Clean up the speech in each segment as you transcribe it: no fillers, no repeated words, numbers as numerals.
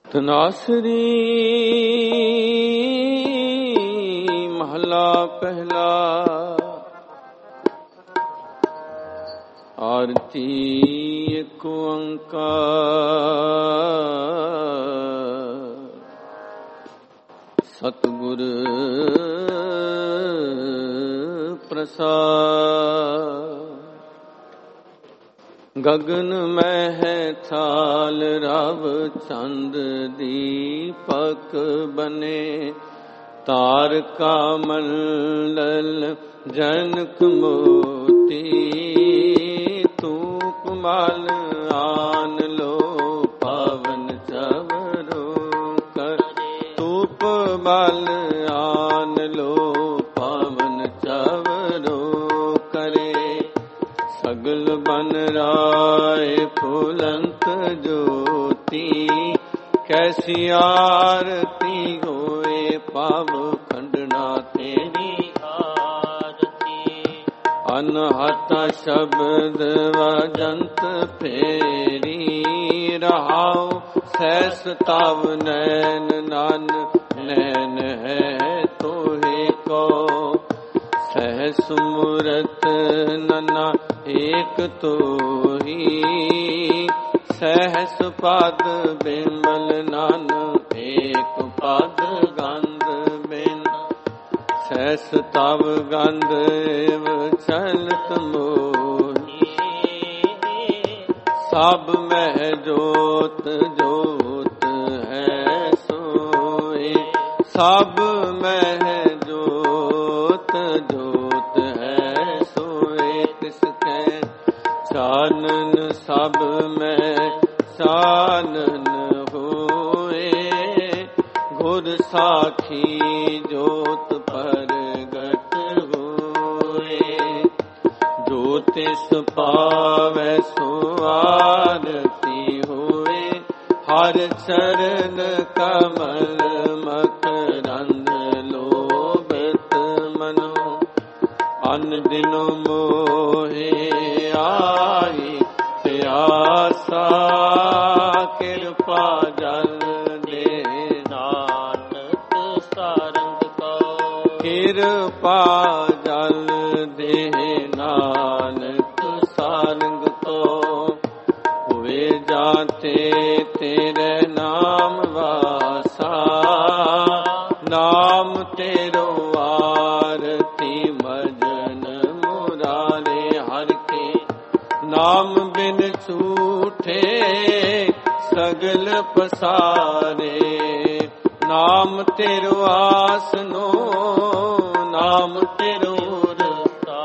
ਤਨਾਸਰੀ ਮਹਲਾ ਪਹਿਲਾ। ਆਰਤੀ ਏਕ ਓੰਕਾਰ ਸਤਿਗੁਰ ਪ੍ਰਸਾਦਿ। ਗਗਨ ਮਹਿ ਥਾਲ ਰਵ ਚੰਦ ਦੀਪਕ ਬਨੇ। ਤਾਰਕਾ ਮੰਡਲ ਜਨਕ ਮੋਤੀ। ਧੂਪ ਮਲ ਆਨ ਲੋ ਪਾਵਨ ਚਵਰੋ ਕਰ। ਧੂਪ ਮਲ ਆਨ ਲੋ ਪਾਵਨ ਚਵਰੋ ਕਰੇ। ਸਗਲ ਬਨ ਰਾਏ ਫੁਲੰਤ ਜੋਤੀ। ਕੈਸੀ ਆਰਤੀ ਹੋਏ ਪਾਵ ਖੰਡਨਾ ਤੇਰੀ ਆਰਤੀ। ਅਨਹਤ ਸ਼ਬਦ ਵਜੰਤ ਫੇਰੀ। ਰਹਾਉ ਸੈਸ ਤਵ ਨੈਨ ਨਨ ਨੈਨ ਹੈ ਤੋਹੇ ਕੋ। ਸਹਿਸ ਮੂਰਤ ਨਨਾ ਏਕ ਤੋਹੀ। ਸਹਿਸ ਪਦ ਬਿਮਲ ਨਨ ਏਕ ਪਦ ਗੰਧ ਬਿਨ। ਸਹਿਸ ਤਵ ਗੰਧ ਏਵ ਚਲਤ ਮੋਹੀ। ਸਭ ਮਹਿ ਜੋਤ ਜੋਤ ਹੈ ਸੋਏ। ਸਭ ਮਹਿ ਜੋਤ ਜੋਤ ਹੈ ਸੋਏ। ਤਿਸ ਕੈ ਚਾਨਨ ਸਭ ਮੈਂ ਚਾਨਨ ਹੋਏ। ਗੁਰ ਸਾਖੀ ਜੋਤ ਪ੍ਰਗਟ ਹੋਏ। ਜੋ ਤਿਸ ਪਾਵੈ ਸੋ ਆਰਤੀ ਹੋਏ। ਹਰ ਚਰਨ ਕਮਲ ਮਕਰੰਦ ਲੋਭਤ ਮਨੋ। ਅਨ ਦਿਨ ਮੋਹੇ ਆਈ ਪਿਆਸਾ। ਕਿਰਪਾ ਜਲ ਦੇ ਨਾਨਕ ਸਾਰੰਗ ਕੋ। ਕਿਰਪਾ ਜਲ ਦੇ ਨਾਨਕ ਸਾਰੰਗ ਕੋ। ਹੋਏ ਜਾਤੇ ਤੇਰੇ ਨਾਮ ਵਾਸਾ। ਨਾਮ ਤੇਰੋ ਆਰਤੀ ਮਜਨ ਮੁਰਾਰੇ। ਹਰ ਕੇ ਨਾਮ ਬਿਨ ਝੂਠੇ ਸਗਲ ਪਸਾਰੇ। ਨਾਮ ਤੇਰੋ ਆਸਨੋ ਨਾਮ ਤੇਰੋ ਰਸਤਾ।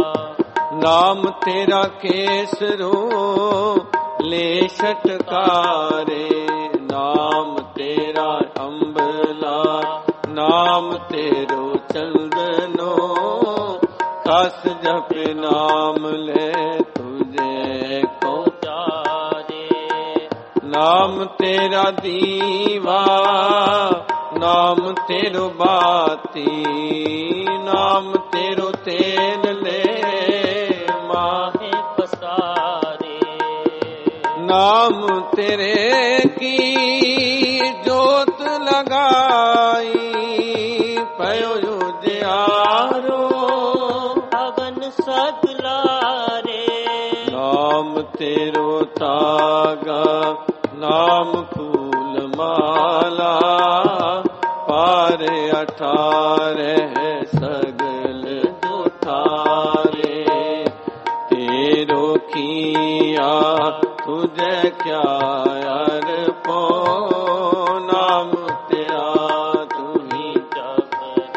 ਨਾਮ ਤੇਰਾ ਕੇਸਰੋ ਲੈ ਛਟਕਾਰੇ। ਨਾਮ ਤੇਰਾ ਅੰਬਲਾ ਨਾਮ ਤੇਰੋ ਚੰਦਨੋ। ਕਸ ਜਪ ਨਾਮ ਲੈ ਤੁਝੇ ਕੋ ਚਾਰੇ। ਨਾਮ ਤੇਰਾ ਦੀਵਾ ਨਾਮ ਤੇਰੋ ਬਾਤੀ। ਨਾਮ ਤੇਰੋ ਤੇਲ ਲੈ ਮਾਹੇ ਪਸਾਰੇ। ਨਾਮ ਤੇਰੇ ਕੀ ਜੋਤ ਲਗਾਈ। ਪਇਓ ਉਜਿਆਰੋ ਅਗਨ ਸਗਲਾਰੇ। ਨਾਮ ਤੇਰੋ ਤਾਗਾ ਨਾਮ ਫੂਲ ਮਾਲਾ। ਪਾਰੇ ਅਠਾਰੇ ਸਗਲ ਜੁਠਾਰੇ। ਤੇਰੋ ਕੀਆ ਤੁਝੇ ਕਿਆ ਅਰਪੋ। ਨਾਮ ਤੇਰਾ ਤੁਹੀ ਜਬਰ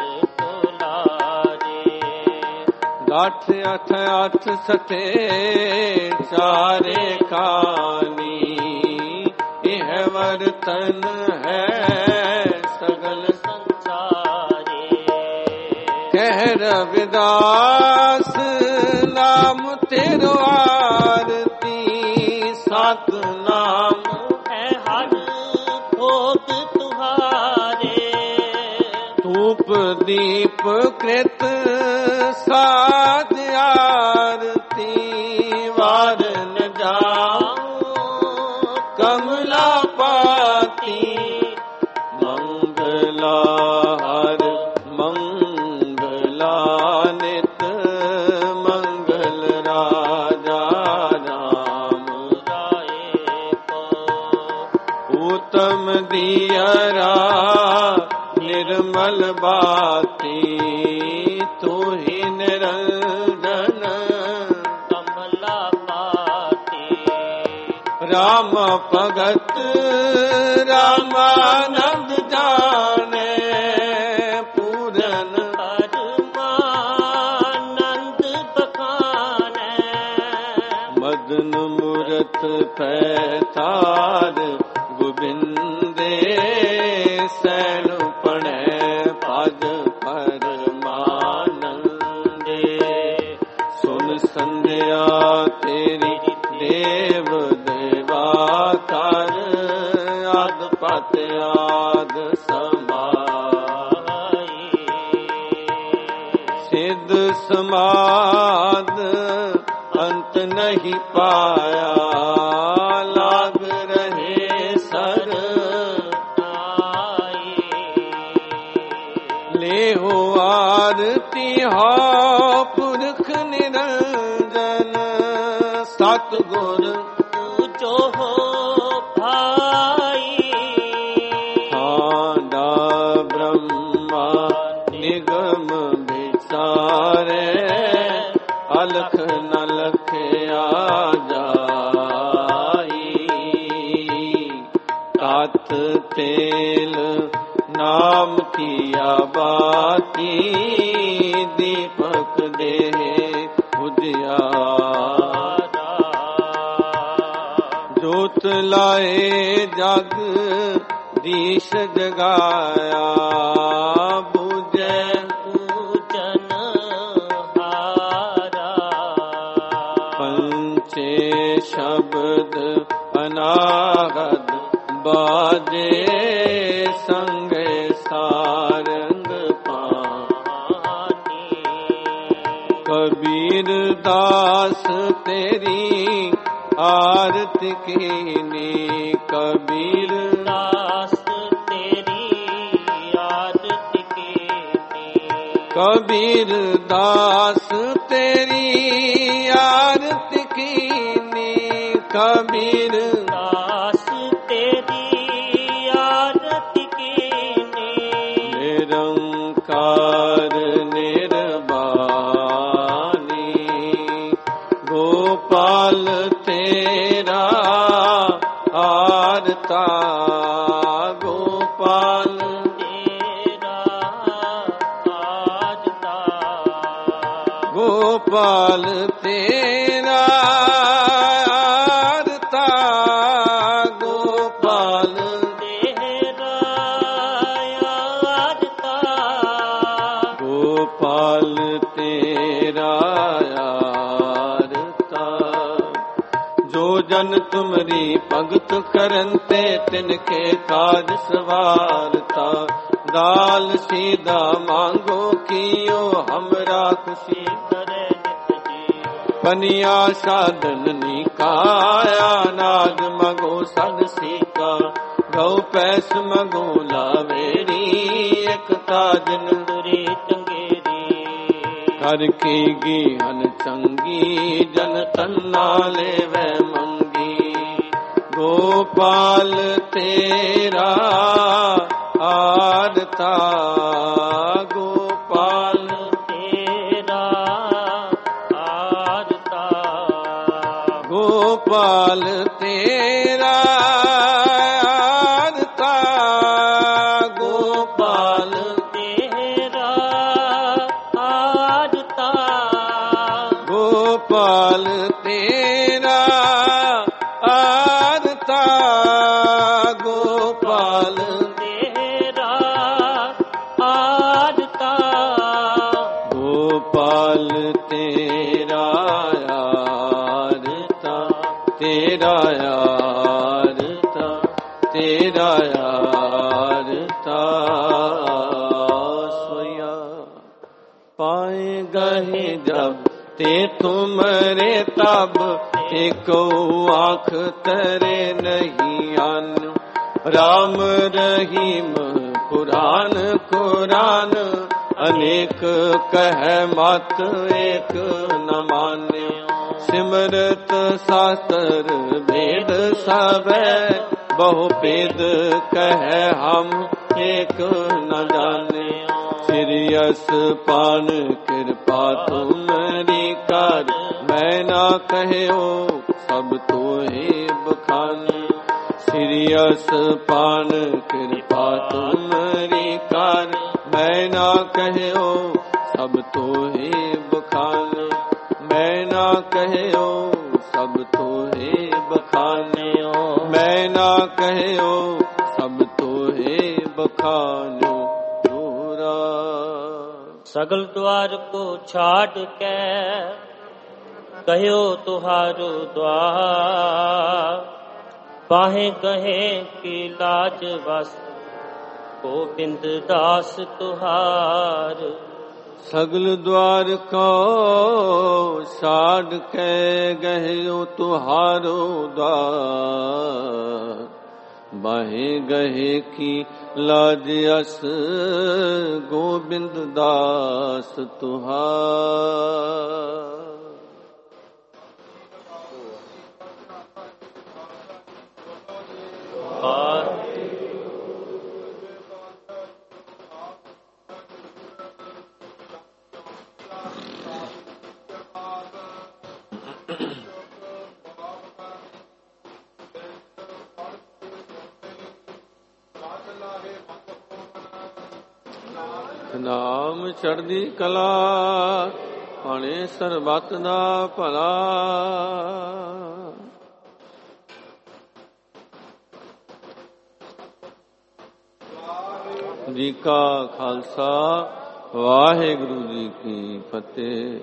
ਤੁਲਾਰੇ। ਗਾਠ ਅਠ ਅਠ ਸਠੇ ਚਾਰੇ ਖਾਨੀ। ਇਹ ਵਰਤਨ ਹੈ ਸਗਲ ਸੰਸਾਰੇ। ਕਹਿ ਰਵਿਦਾਸ ਨਾਮ ਤੇਰੋ ਆਰਤੀ। ਸਤ ਨਾਮ ਹੈ ਹਰ ਭੋਗ ਤੁਹਾਰੇ। ਧੂਪ ਦੀਪ ਕ੍ਰਿਤ ਸਾਧ ਆਰਤੀ। ਵਾਰ ਨ ਜਾਉ ਕਮਲਾ ਪਾਤੀ। श्याम दियरा निर्मल बाती तू ही निरंजन कमला पाती। राम भगत रामानंद जाने पूरन परमानंद बखाने। मदन मूरत पैतार गोबिंदे सैन पणे पद परमानंदे। सुन संध्या तेरी देव देवा कर आद पत आद समाई। सिद्ध समाद अंत नहीं पाया लाग रहे सर आई। ले हो आरती हो पुरख निरंजन सतगुर जो हो भाई। ठाडा ब्रह्मा निगम विचारे अलख न लखया जाई। तात तेल नाम किया बाती दीपक दे उजियारा। जोत लाए जग दीश जगाया बुझे पूजन हारा। पंचे शब्द अनागद बाजे संगे सारंग पानी। कबीर दास तेरी आरती कीनी। कबीर दास तेरी आरती कीनी। कबीर दास तेरी आरती कीनी। कबीर दास तेरी आरती कीनी। निरंकार निर्वाणी गोपाल तेरा आरता। गोपाल तेरा आरता। गोपाल तेरा आरता। गोपाल तेरा आरता। गोपाल तेरा आरता। जो जन तुमरी भगत करनते तिनके काज सवारता। दाल सीधा मांगो कियो हमरा खुशी करे नित जियो। पनिया साधन निकाया नाज मगो सद सीका। गौ पैस मगो लावेरी एक ताजन दुरी चंगेरी। कर की गीहन चंगी जन तन्ना लेवे मंगी। गोपाल तेरा आरता। गोपाल तेरा आरता। गोपाल तेरा आरता। गोपाल तेरा आरता। गोपाल तेरा आरता। गोपाल तेरा आरता। गोपाल तेरा आरता। तेरा आरता। तेरा आरता। सोया पाए गहे जब ते तुमरे तब। एको आँख तरे नहीं अन। राम रहीम कुरान कुरान। अनेक कह मत एक न मान्य। सिमरत शास्त्र भेद सब बहु भेद कह हम एक न जाने। श्री यस पान कृपा तुम्हारी कर, मैं ना कहो सब तोहे बखाने। श्री यस पान कृपा तुम्हारी कर, मैं ना कहो सब तोहे बखाने। मैं ना कहो सब तोहे बखाने। मैं ना कहो सब तोहे बखानो। सगल द्वार को छाड़ के कहो तुहारो द्वार, बाहें गहे की लाज बस गोविंद दास तुहार। सगल द्वार को छाड़ के गयो तुहारो द्वार, बाहे गहे की लाज अस गोविंद दास तुहार। ਨਾਮ ਚੜ੍ਹਦੀ ਕਲਾ, ਪਾਣੇ ਸਰਬੱਤ ਦਾ ਭਲਾ। ਜੀ ਕਾ ਖਾਲਸਾ, ਵਾਹਿਗੁਰੂ ਜੀ ਕੀ ਫਤਿਹ।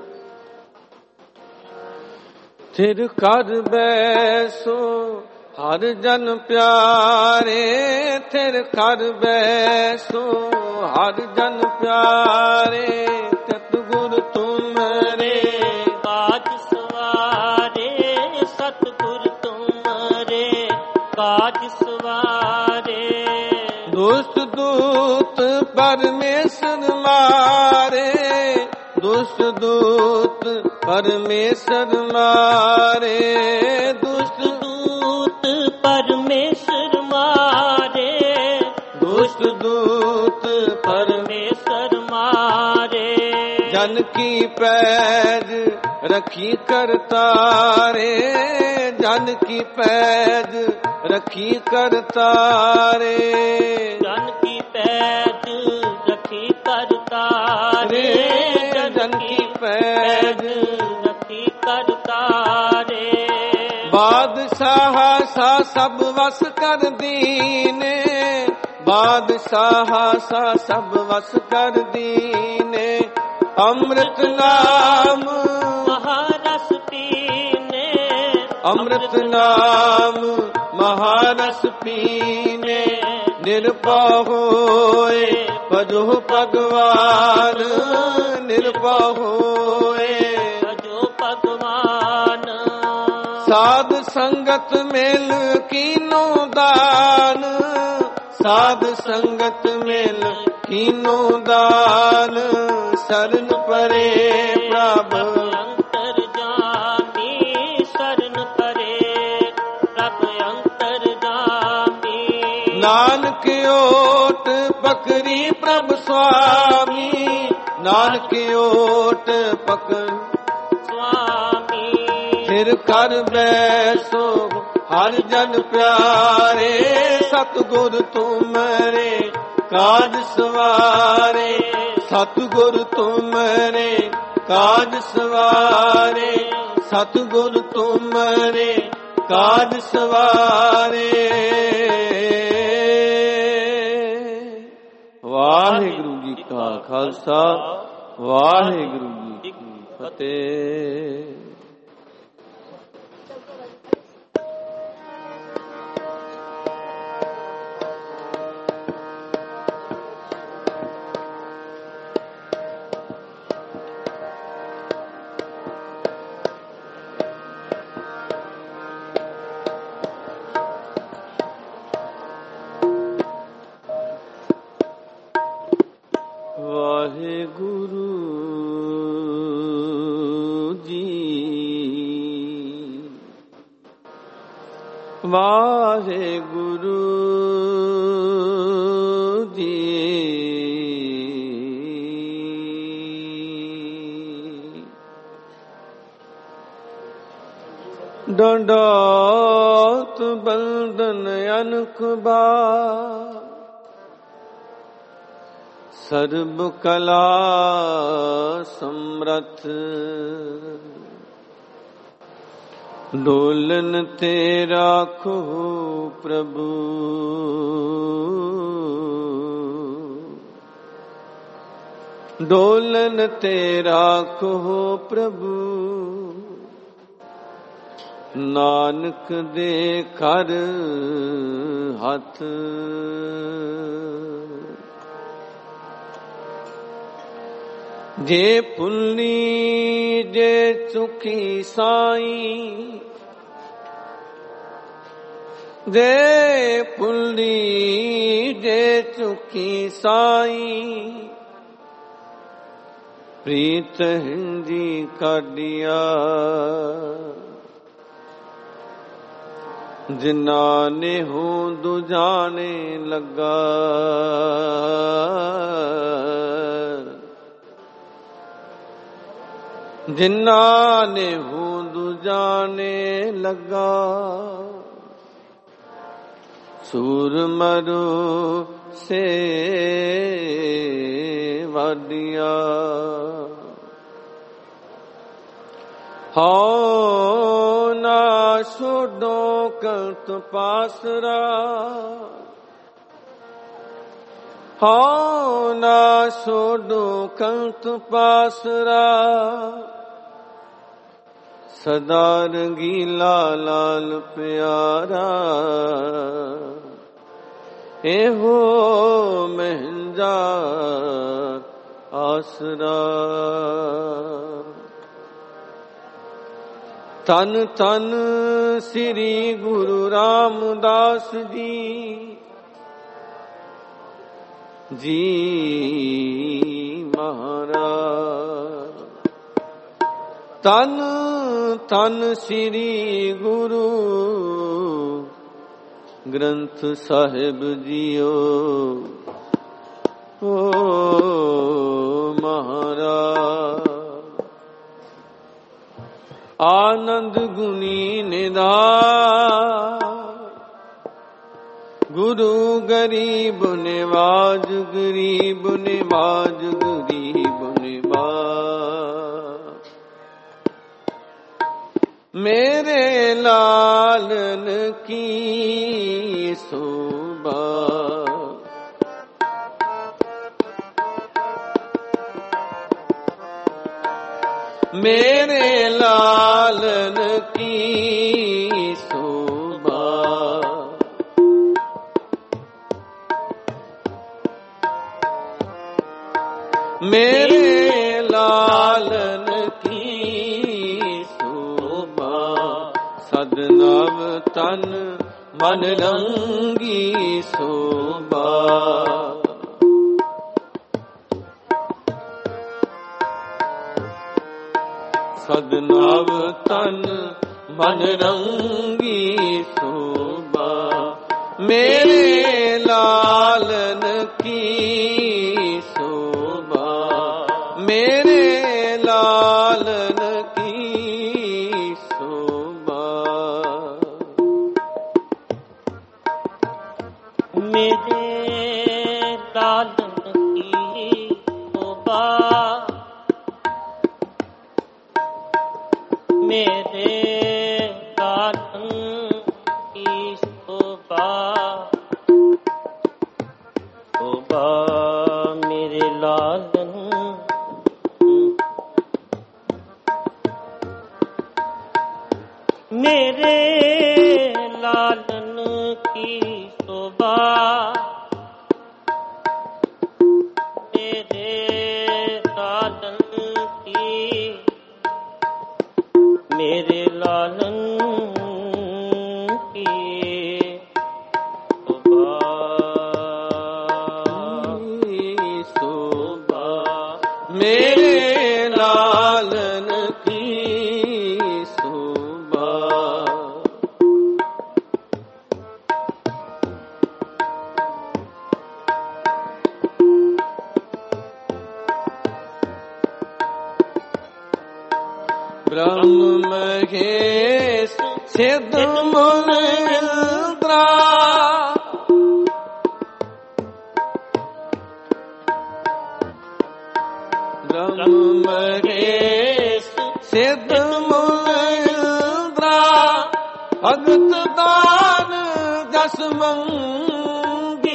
ਥਿਰ ਕਰ ਬੈਸੋ ਹਰ ਜਨ ਪਿਆਰੇ, ਥਿਰ ਕਰ ਬੈਸੋ ਹਰ ਜਨ ਪਿਆਰੇ। ਤਿਤ ਗੁਰ ਤੁਮਰੇ ਕਾਜ ਸਵਾਰੇ, ਸਤਿਗੁਰ ਤੁਮਰੇ ਕਾਜ ਸਵਾਰੇ। ਦੁਸ਼ਟ ਦੂਤ ਪਰਮੇਸ਼ਰ ਮਾਰੇ, ਦੁਸ਼ਟ ਦੂਤ ਪਰਮੇਸ਼ਰ ਮਾਰੇ। ਦੁਸ਼ਟ ਦੂਤ ਪਰਮੇਸ਼ਰ ਮਾਰੇ, ਦੁਸ਼ਟ ਦੂਤ ਪਰਮੇਸ਼ਰ ਮਾਰੇ। ਜਨ ਕੀ ਪੈਜ ਰਖੀ ਕਰਤਾਰੇ, ਜਨ ਕੀ ਪੈਜ ਰਖੀ ਕਰਤਾਰੇ। ਜਨ ਕੀ ਪੈਜ ਰਖੀ ਕਰਤਾਰੇ, ਜਨ ਕੀ ਪੈਜ ਰਖੀ ਕਰਤਾਰੇ। ਬਾਦਸ਼ਾਹ ਸਾ ਸਭ ਵਸ ਕਰ ਦੀਨੇ, ਬਾਦਸ਼ਾਹ ਸਾ ਸਭ ਵਸ ਕਰ ਦੀਨੇ। ਅੰਮ੍ਰਿਤ ਨਾਮ ਮਹਾਰਸ ਪੀਨੇ, ਅੰਮ੍ਰਿਤ ਨਾਮ ਮਹਾਰਸ ਪੀਨੇ। ਨਿਰਭਉ ਹੋਏ ਭਜੋ ਭਗਵਾਨ, ਨਿਰਭਉ ਹੋਏ ਭਜੋ ਭਗਵਾਨ। ਸਾਧ ਸੰਗਤ ਮਿਲ ਕੀਨੋ ਦਾਨ, ਸਾਧ ਸੰਗਤ ਮਿਲ ਕੀਨੋ ਦਾਨ। ਸਰਨ ਪਰੇ ਪ੍ਰਭ ਅੰਤਰ ਜਾਮੀ, ਸਰਨ ਪਰੇ ਪ੍ਰਭ ਅੰਤਰ ਜਾਮੀ। ਨਾਨਕ ਓਟ ਪਕਰੀ ਪ੍ਰਭ ਸੁਆਮੀ, ਨਾਨਕ ਓਟ ਪਕਰ ਸੁਆਮੀ। ਫਿਰ ਕਰ ਬੈਸੋ ਹਰ ਜਨ ਪਿਆਰੇ, ਸਤਿਗੁਰ ਤੁਮਰੇ ਕਾਜ ਸਵਾਰੇ। ਸਤਿਗੁਰ ਤੁਮਰੇ ਕਾਜ ਸਵਾਰੇ, ਸਤਿਗੁਰ ਤੁਮਰੇ ਕਾਜ ਸਵਾਰੇ। ਵਾਹਿਗੁਰੂ ਜੀ ਕਾ ਖਾਲਸਾ, ਵਾਹਿਗੁਰੂ ਜੀ ਕੀ ਫਤਿਹ। ਵਾਹਿਗੁਰੂ ਜੀ ਵਾਹਿਗੁਰੂ ਜੀ। ਡੰਡਾਤ ਬੰਦਨ ਅਨਕ ਬਾਰ, ਸਰਬ ਕਲਾ ਸਮਰਥ। ਡੋਲਨ ਤੇ ਰਾਖੋ ਪ੍ਰਭੂ, ਡੋਲਨ ਤੇ ਰਾਖੋ ਪ੍ਰਭੂ। ਨਾਨਕ ਦੇ ਘਰ ਹੱਥ, ਜੇ ਭੁੱਲੀ ਜੇ ਚੁੱਕੀ ਸਾਈਂ, ਜੇ ਭੁੱਲੀ ਜੇ ਚੁੱਕੀ ਸਾਈਂ। ਪ੍ਰੀਤ ਹਿੰਦੀ ਕਾਢਿਆ, ਜਿਨ੍ਹਾਂ ਨੇ ਹੋਂਦ ਜਾਣੇ ਲੱਗਾ। ਜਿਨ੍ਹਾਂ ਨੇ ਹੋਂਦ ਜਾਣੇ ਲੱਗਾ। ਸੂਰਮਰੋ ਸੇ ਵਾਡੀਆਂ, ਹਉ ਨਾ ਛੋਡੋ ਕੰਤ ਪਾਸਰਾ। ਹਉ ਨਾ ਛੋਡੋ ਕੰਤ ਪਾਸਰਾ। ਸਦਾ ਰੰਗੀਲਾ ਲਾਲ ਪਿਆਰਾ, ਇਹੋ ਮਹਿੰਜਾ ਆਸਰਾ। ਤਨ ਤਨ ਸ੍ਰੀ ਗੁਰੂ ਰਾਮਦਾਸ ਜੀ, ਜੀ ਮਹਾਰਾਜ। ਤਨ ਤਨ ਸ੍ਰੀ ਗੁਰੂ ਗ੍ਰੰਥ ਸਾਹਿਬ ਜੀਓ, ਓ ਮਹਾਰਾਜ। ਆਨੰਦ ਗੁਣੀ ਨਿਧਾਨ, ਗੁਰੂ ਗਰੀਬ ਨਿਵਾਜ, ਗਰੀਬ ਨਿਵਾਜ, ਗਰੀਬ ਨਿਵਾਜ। ਮੇਰੇ ਲਾਲਨ ਕੀ ਸ਼ੋਭਾ, ਮੇਰੇ ਲਾਲਨ ਕੀ ਸ਼ੋਭਾ। ਮੇਰੇ ਲਾਲਨ ਕੀ ਸ਼ੋਭਾ। ਸਦਨਵ ਤਨ ਮਨ ਰੰਗੀ ਸ਼ੋਭਾ। ਸਦਨਵ ਤਨ ਮਨ ਰੰਗੀ ਸ਼ੋਭਾ। ਮੇਰੇ ਲਾਲਨ ਕੀ ਸ਼ੋਭਾ। ਮੇਰੇ ਲਾਲਨ ਕੀ ਸ਼ੋਭਾ। ਮੇਰੇ ਲਾਲਨ ਕੀ ਸ਼ੋਭਾ। ਮੇਰੇ ਲਾਲਨ ਕੀ ਸ਼ੋਭਾ। ਸ਼ੋਭਾ ਮੇਰੇ ਲਾਲਨ, ਮੇਰੇ ਲਾਲਨ ਕੀ ਸ਼ੋਭਾ। ਮੇਰੇ ਲਾਲਨ ਕੀ, ਮੇਰੇ ਲਾਲਨ ਕੀ ਸ਼ੋਭਾ। ਮੇਰੇ ਲਾਲਨ ਕੀ ਸ਼ੋਭਾ। ਸਿਧ ਮੁਨ ਇੰਦਰਾ ਰਮ ਮਹੇਸ਼ ਸਿਧ ਮੁਨ ਇੰਦਰਾ ਭਗਤ ਦਾਨ ਜਸ ਮੰਗੀ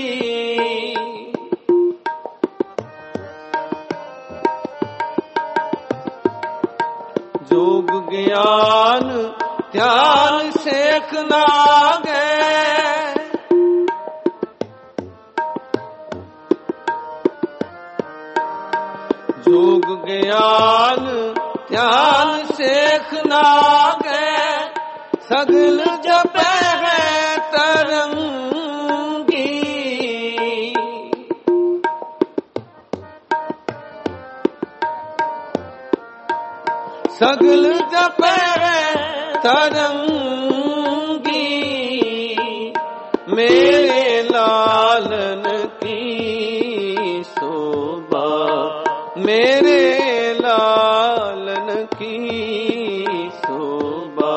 ਜੋਗ ਗਿਆਨ ਧਿਆਨ ਸੇਖ ਨਾਗੇ ਜੋਗ ਗਿਆਨ ਧਿਆਨ ਸੇਖ ਨਾਗੇ ਸਗਲ ਜਪੈ ਹੈ ਤਰੰਗੀ ਸਗਲ ਜਪੈ ਤਰੰਗੀ ਮੇਰੇ ਲਾਲਨ ਕੀ ਸੋਭਾ ਮੇਰੇ ਲਾਲਨ ਕੀ ਸੋਭਾ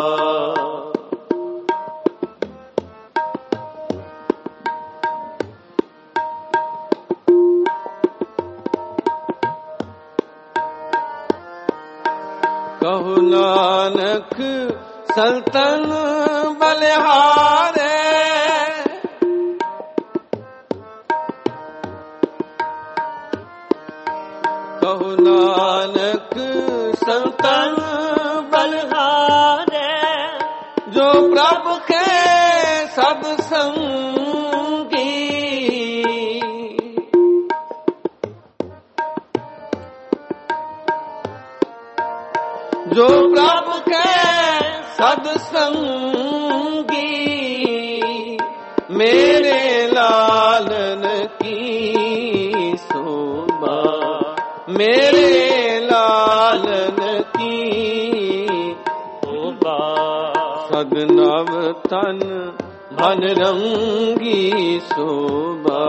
ਕਹੋ ਨਾਨਕ ਸਲਤਨ ਬਲਿਹਾਰੇ ਕਹੋ ਨਾਨਕ ਸਲਤਨ ਬਲਿਹਾਰੇ ਜੋ ਪ੍ਰਭ ਕੇ ਸਭ ਸੰਗੀ ਜੋ ਪ੍ਰਭ ਕੇ ਸਦ ਸੰਗੀ ਮੇਰੇ ਲਾਲਨ ਕੀ ਸੋਭਾ ਮੇਰੇ ਲਾਲਨ ਕੀ ਸੋਭਾ ਸਦ ਨਵ ਤਨ ਮਨ ਰੰਗੀ ਸੋਭਾ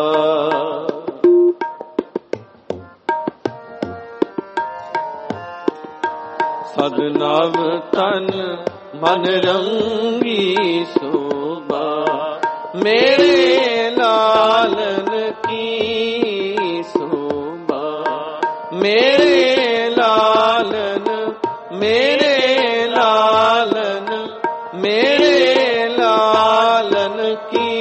ਸਦ ਨਵ ਤਨ ਮਨ ਰੰਗੀ ਸੋਭਾ ਮੇਰੇ ਲਾਲਨ ਕੀ ਸੋਭਾ ਮੇਰੇ ਲਾਲਨ ਮੇਰੇ ਲਾਲਨ ਮੇਰੇ ਲਾਲਨ ਕੀ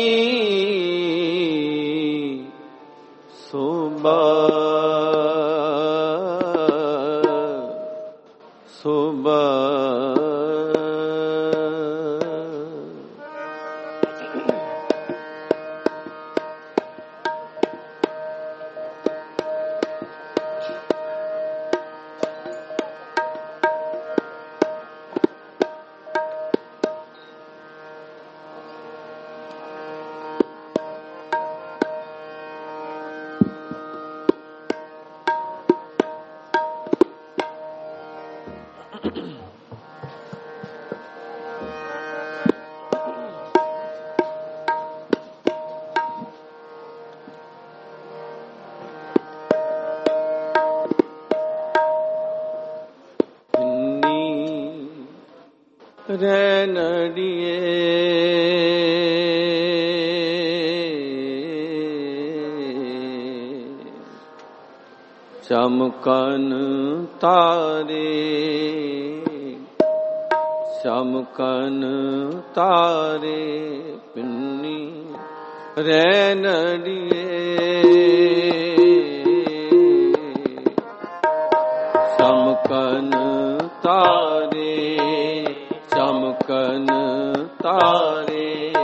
ਸੋਭਾ ਸੋਭਾ ਰੈਣੜੀਏ ਚਮਕਨ ਤਾਰੇ ਚਮਕਨ ਤਾਰੇ ਪਿੰਨੀ ਰੈਣੜੀਏ ਚਮਕਨ ਤਾਰੇ ਚਮਕਨ ਤਾਰੇ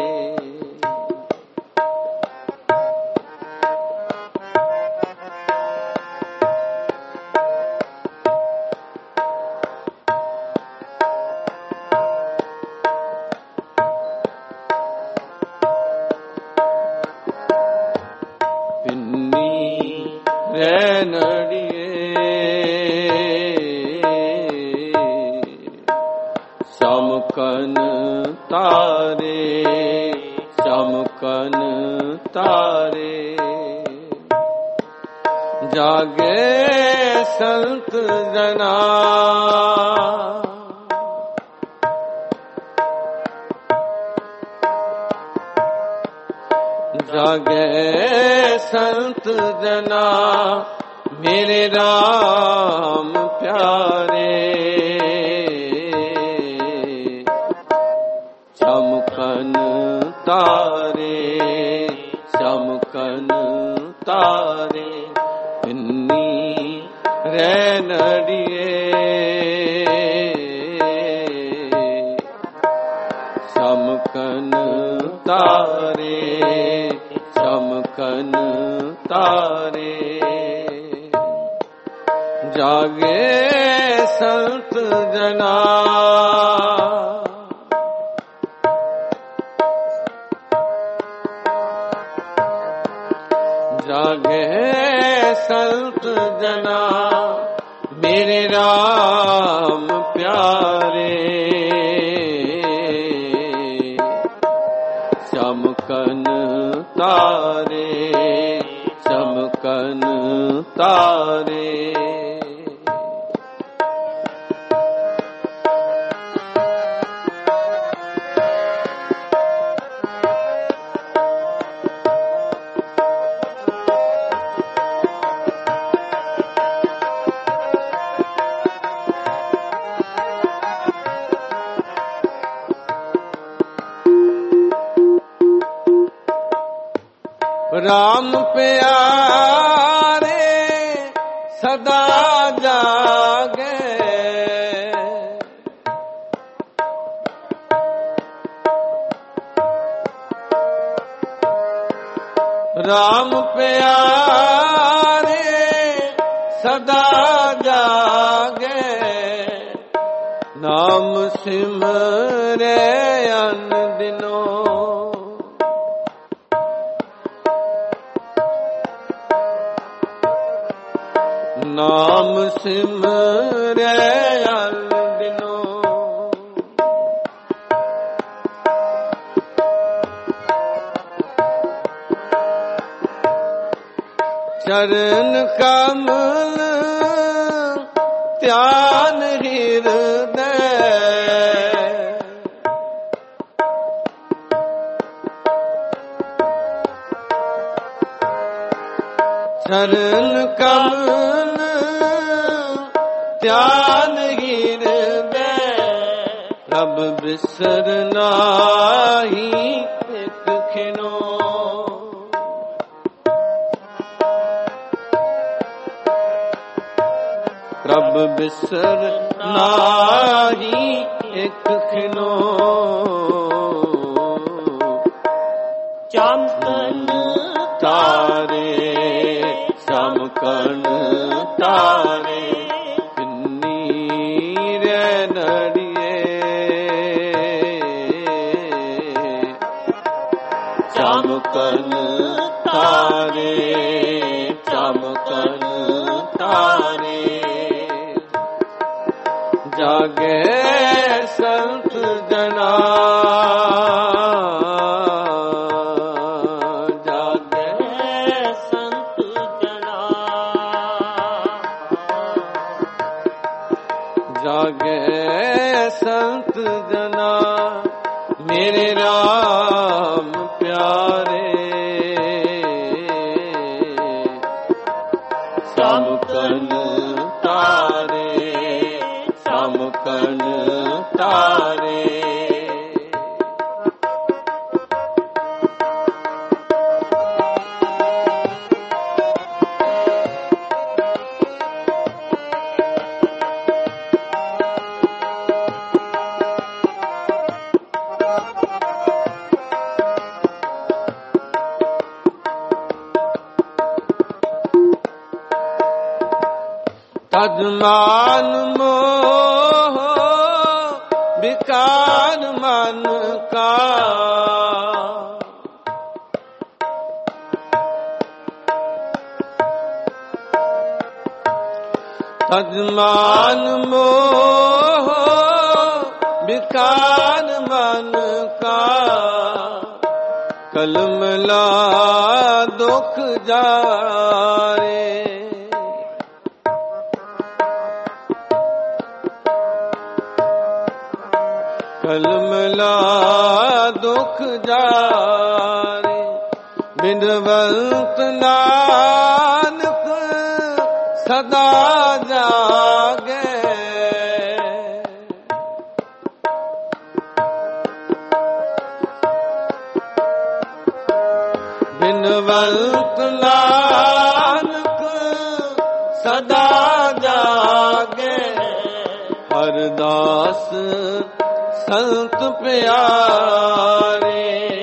ਪਿੰਨੀ ਰੈਣੜੀਏ ਚਮਕਨ ਤਾਰੇ ਚਮਕਨ ਤਾਰੇ ਜਾਗੇ ਸੰਤ ਜਨਾ ਜਾਗੇ ਸੰਤ ਜਨਾ ਮੇਰੇ ਰਾਮ ਪਿਆਰੇ ਚਮਕਨ ਤਾਰੇ ਚਮਕਨ ਤਾਰੇ ਇੰਨੀ ਰਹਿ ਨੜੀਏ ਚਮਕਨ ਤਾਰੇ ਚਮਕਨ ਤਾਰੇ ਜਾਗੇ ਸੰਤ ਜਨਾ ਜਾਗੇ ਸੰਤ ਜਨਾ ਮੇਰੇ ਰਾਮ ਪਿਆਰੇ ਚਮਕਨ ਤਾਰੇ ਚਮਕਨ ਤਾਰੇ ਰਾਮ ਪਿਆਰੇ ਸਦਾ ਜਾਗੇ ਰਾਮ ਪਿਆਰੇ ਸਦਾ ਜਾਗੇ ਨਾਮ ਸਿਮਰੇ ਅਨ ਦਿਨੋ ਨਾਮ ਸਿਮਰੈ ਅਨ ਦਿਨੋ ਚਰਨ ਕਮਲ ਧਿਆਨ ਹਿਰਦੈ ਚਰਨ ਕਮਲ ਧਿਆਨ ਹਿਰਦੈ ਰਬ ਬਿਸਰ ਨਾਹੀ ਇਕ ਖਿਨੋ ਰਬ ਬਿਸਰ ਨਾਹੀ ਇਕ ਖਿਨੋ ਚਮਕਨ ਤਾਰੇ ਚਮਕਨ ਤਾਰੇ ਕਿੰਨੀ ਰਹਿ ਨੜੀਏ ਚਮਕਨ ਤਾਰੇ ਚਮਕਨ ਤਾਰੇ ਜਾਗੇ ਸੰਤ ਜਨਾ ਜਾਗੇ ਸੰਤ ਜਨਾ ਮੇਰੇ ਰਾਮ ਪਿਆਰੇ ਚਮਕਨ ਤਾਰੇ ਚਮਕਨ ਤਾਰੇ ਤਦ ਮਾਨ ਮੋਹ ਵਿਕਾਰ ਮਨ ਕਾ ਤਦ ਮਾਨ ਮੋਹ ਵਿਕਾਰ ਮਨ ਕਾ ਕਲਮ ਲਾ ਦੁਖ ਜਾਰੇ ਕਲਮ ਲਾ ਦੁਖ ਜਾਰੇ ਬਿਨਵੰਤ ਨਾਨਕ ਸਦਾ ਜਾਗੇ। ਬਿਨਵੰਤ ਨਾਨਕ ਸਦਾ ਜਾਗੇ। ਹਰਦਾਸ ਸੰਤ ਪਿਆਰੇ।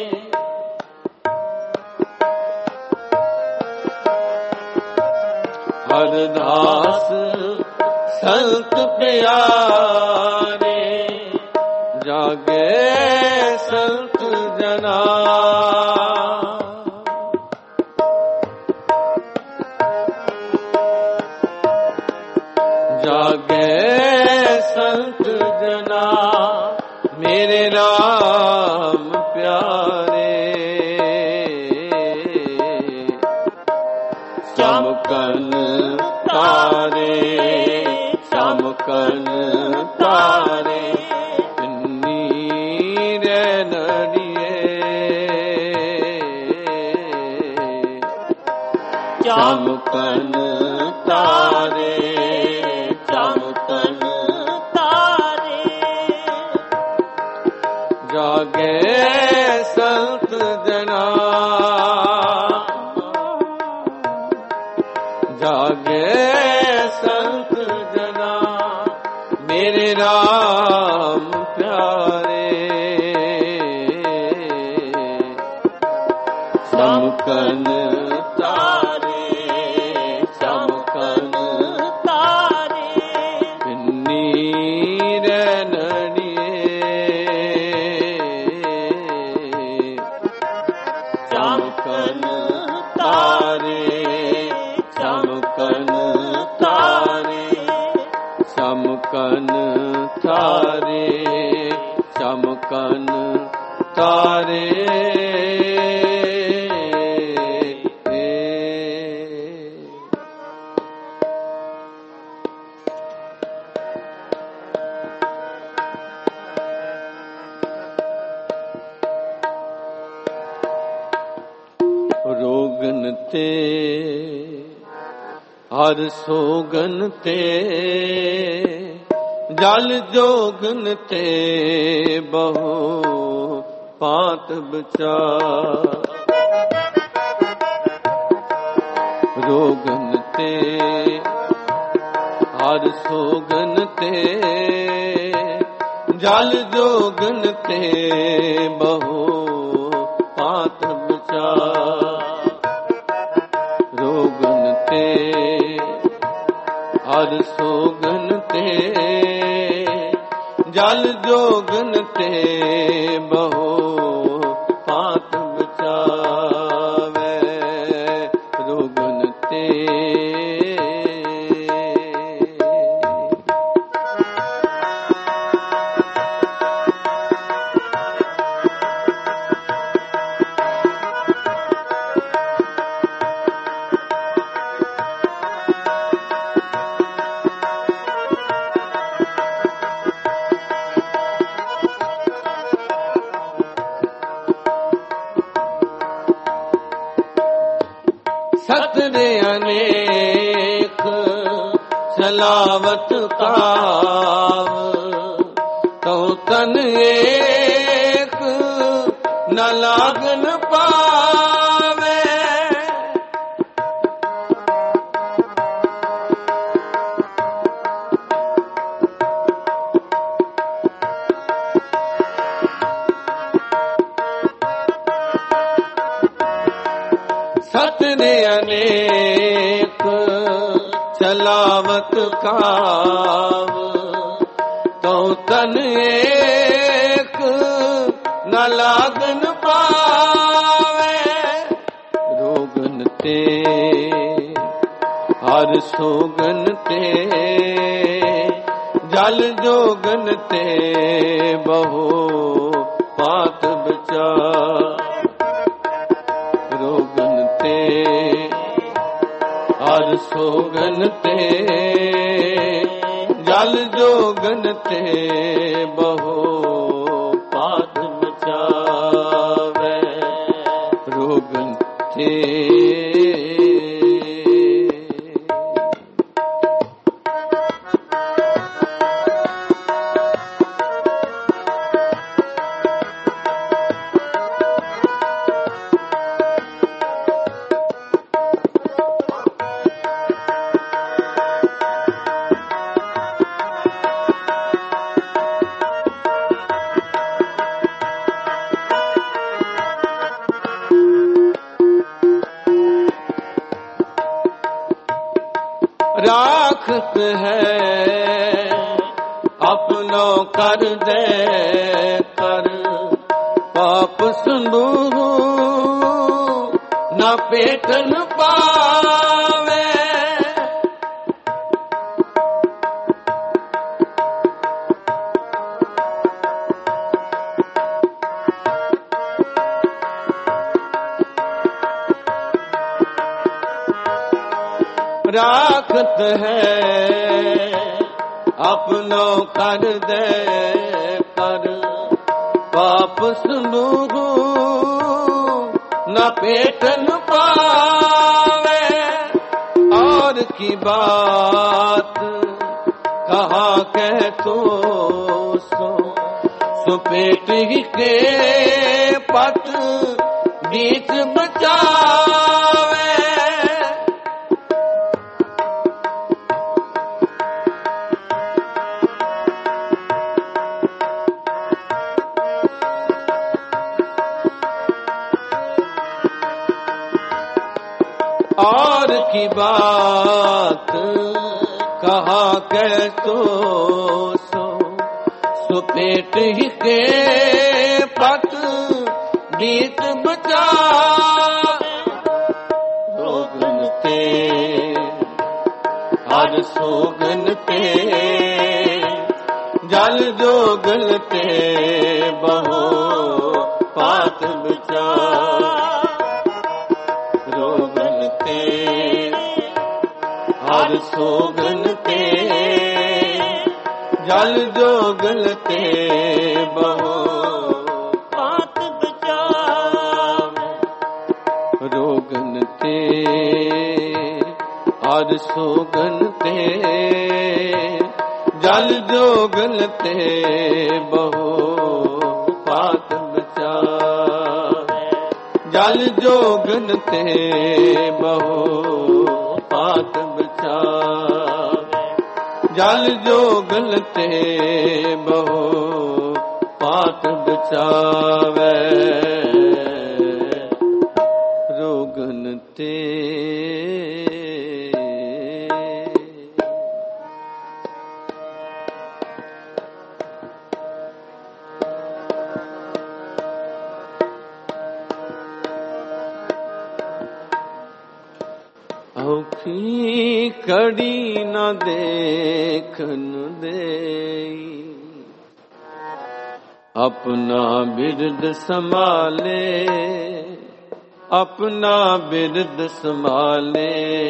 ਹਰਦਾਸ ਸੰਤ ਪਿਆਰੇ। ਜਾਗੇ ਸੰਤ ਜਨਾ। ਜਾਗੇ ਸੰਤ ਜਨਾ ਮੇਰੇ ਰਾਮ ਪਿਆਰੇ। ਚਮਕਨ ਤਾਰੇ ਚਮਕਨ ਤਾਰੇ ਨੀਰੇ ਨੜੀਏ। ਚਮਕਨ ਤਾਰੇ ਚਮਕਨ ਤਾਰੇ। ਜਾਗੇ ਸੰਤ ਜਨਾ। ਜਾਗੇ ਸੰਤ ਜਨਾ ਮੇਰੇ ਰਾਮ ਪਿਆਰੇ। ਚਮਕਨ ਤਾਰੇ ਚਮਕਨ ਤਾਰੇ ਨੀਰੇ ਨੜੀਏ। ਚਮਕਨ ਤਾਰੇ ਚਮਕਨ ਤਾਰੇ ਚਮਕਨ ਤਾਰੇ ਚਮਕਨ ਤਾਰੇ। ਰੋਗਨ ਤੇ ਹਰ ਸੋਗਨ ਤੇ ਜਲ ਜੋਗਨ ਤੇ ਬਹੁ ਪਾਤ ਵਿਚਾਰ। ਰੋਗਨ ਤੇ ਹਰ ਸੋਗਨ ਤੇ ਜਲ ਜੋਗਨ ਤੇ ਬਹੁ ਪਾਤ ਵਿਚਾਰ। ਰੋਗਨ ਤੇ ਹਰ ਸੋਗਨ ਤੇ ਜਲ ਜੋਗਨ ਤੇ ਬਹੁ ਪਾਤ ਬਚਾਵੇ। ਰੋਗਨ ਤੇ ਸਤਿ ਅਨੇਕ ਚਲਾਵਤ ਕਾਵ। ਤਉ ਤਨ ਏਕ ਨ ਲਾਗਨ ਪਾਵੇ। ਸਤਿ ਅਨੇਕ ਚਲਾਵਤ ਕਾਵ। ਤਉ ਤਨ ਏਕ ਨ ਲਾਗਨ ਪਾਵੇ। ਰੋਗਨ ਤੇ ਹਰ ਸੋਗਨ ਤੇ ਜਲ ਜੋਗਨ ਤੇ ਬਹੁ ਪਾਤ ਵਿਚਾਰ। ਰੋਗਨ ਤੇ ਹਰ ਸੋਗਨ ਤੇ ਜਲ ਜੋਗਨ ਤੇ ਬਹੁ ਪਾਤ ਬਚਾਵੇ। ਰੋਗਨ ਤੇ राखत है अपनो कर दे कर पाप सिंधु न पेट न पावे राखत है अपनो कर दे कर पाप सिंधु न पेट न पावे और की बात कहा कह तो सो पेट ही के पत बीच बचावे और की बात कहा कह तो सो पेट ही के पत बीत बचा रोगन ते हर सोगन ते जल जोगन ते बहो पात बचा हर सोगन ते जल जोगन ते बहो पात बचावे रोगन ते हर सोगन ते जल जोगन ते बहो पात बचावे जल जोगन ते बहो पात बचावे जल जोगन ते बहो पात बचावे रोगन ते औखी कड़ी न देखन दे अपना बिरद संभाले अपना बिरद संभाले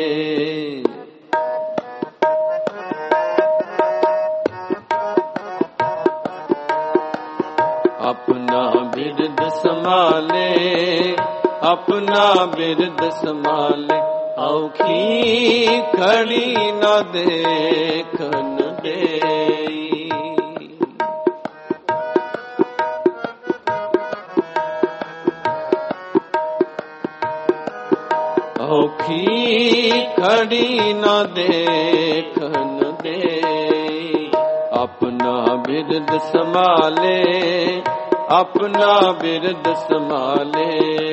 अपना बिरद संभाले अपना बिरद संभाले औखी खड़ी न देखन दे औखी खड़ी न देखन दे अपना बिरद संभाले अपना बिरद संभाले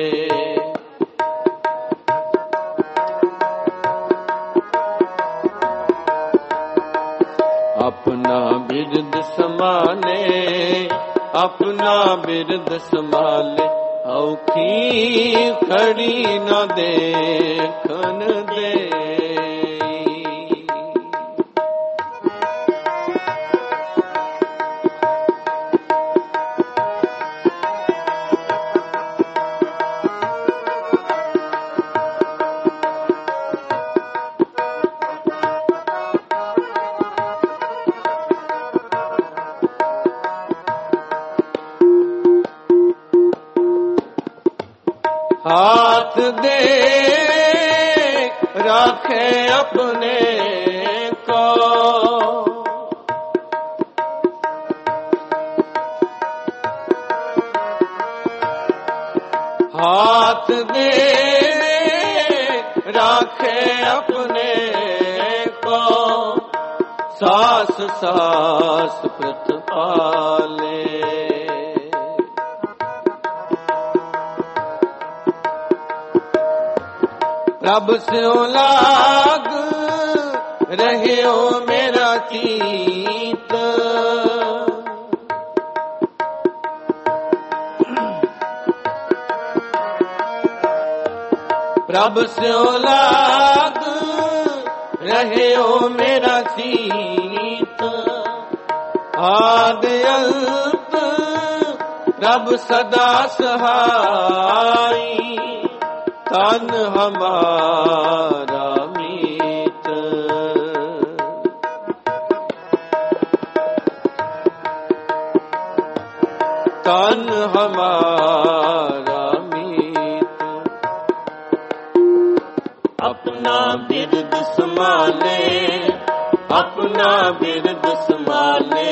अपना बिरद संभाले अपना बिरद संभाले औखी खड़ी न देखन दे हाथ दे राखे अपने को, हाथ दे राखे अपने को, सास सास प्रतिपाले। प्रभ स्यों लाग रहे हो मेरा चित, प्रभ स्यों लाग रहे हो मेरा चित, आदि अंत प्रभ सदा सहाई, तन हमारा मीत। तन हमारा मीत। अपना बिरद संभाले, अपना बिरद संभाले,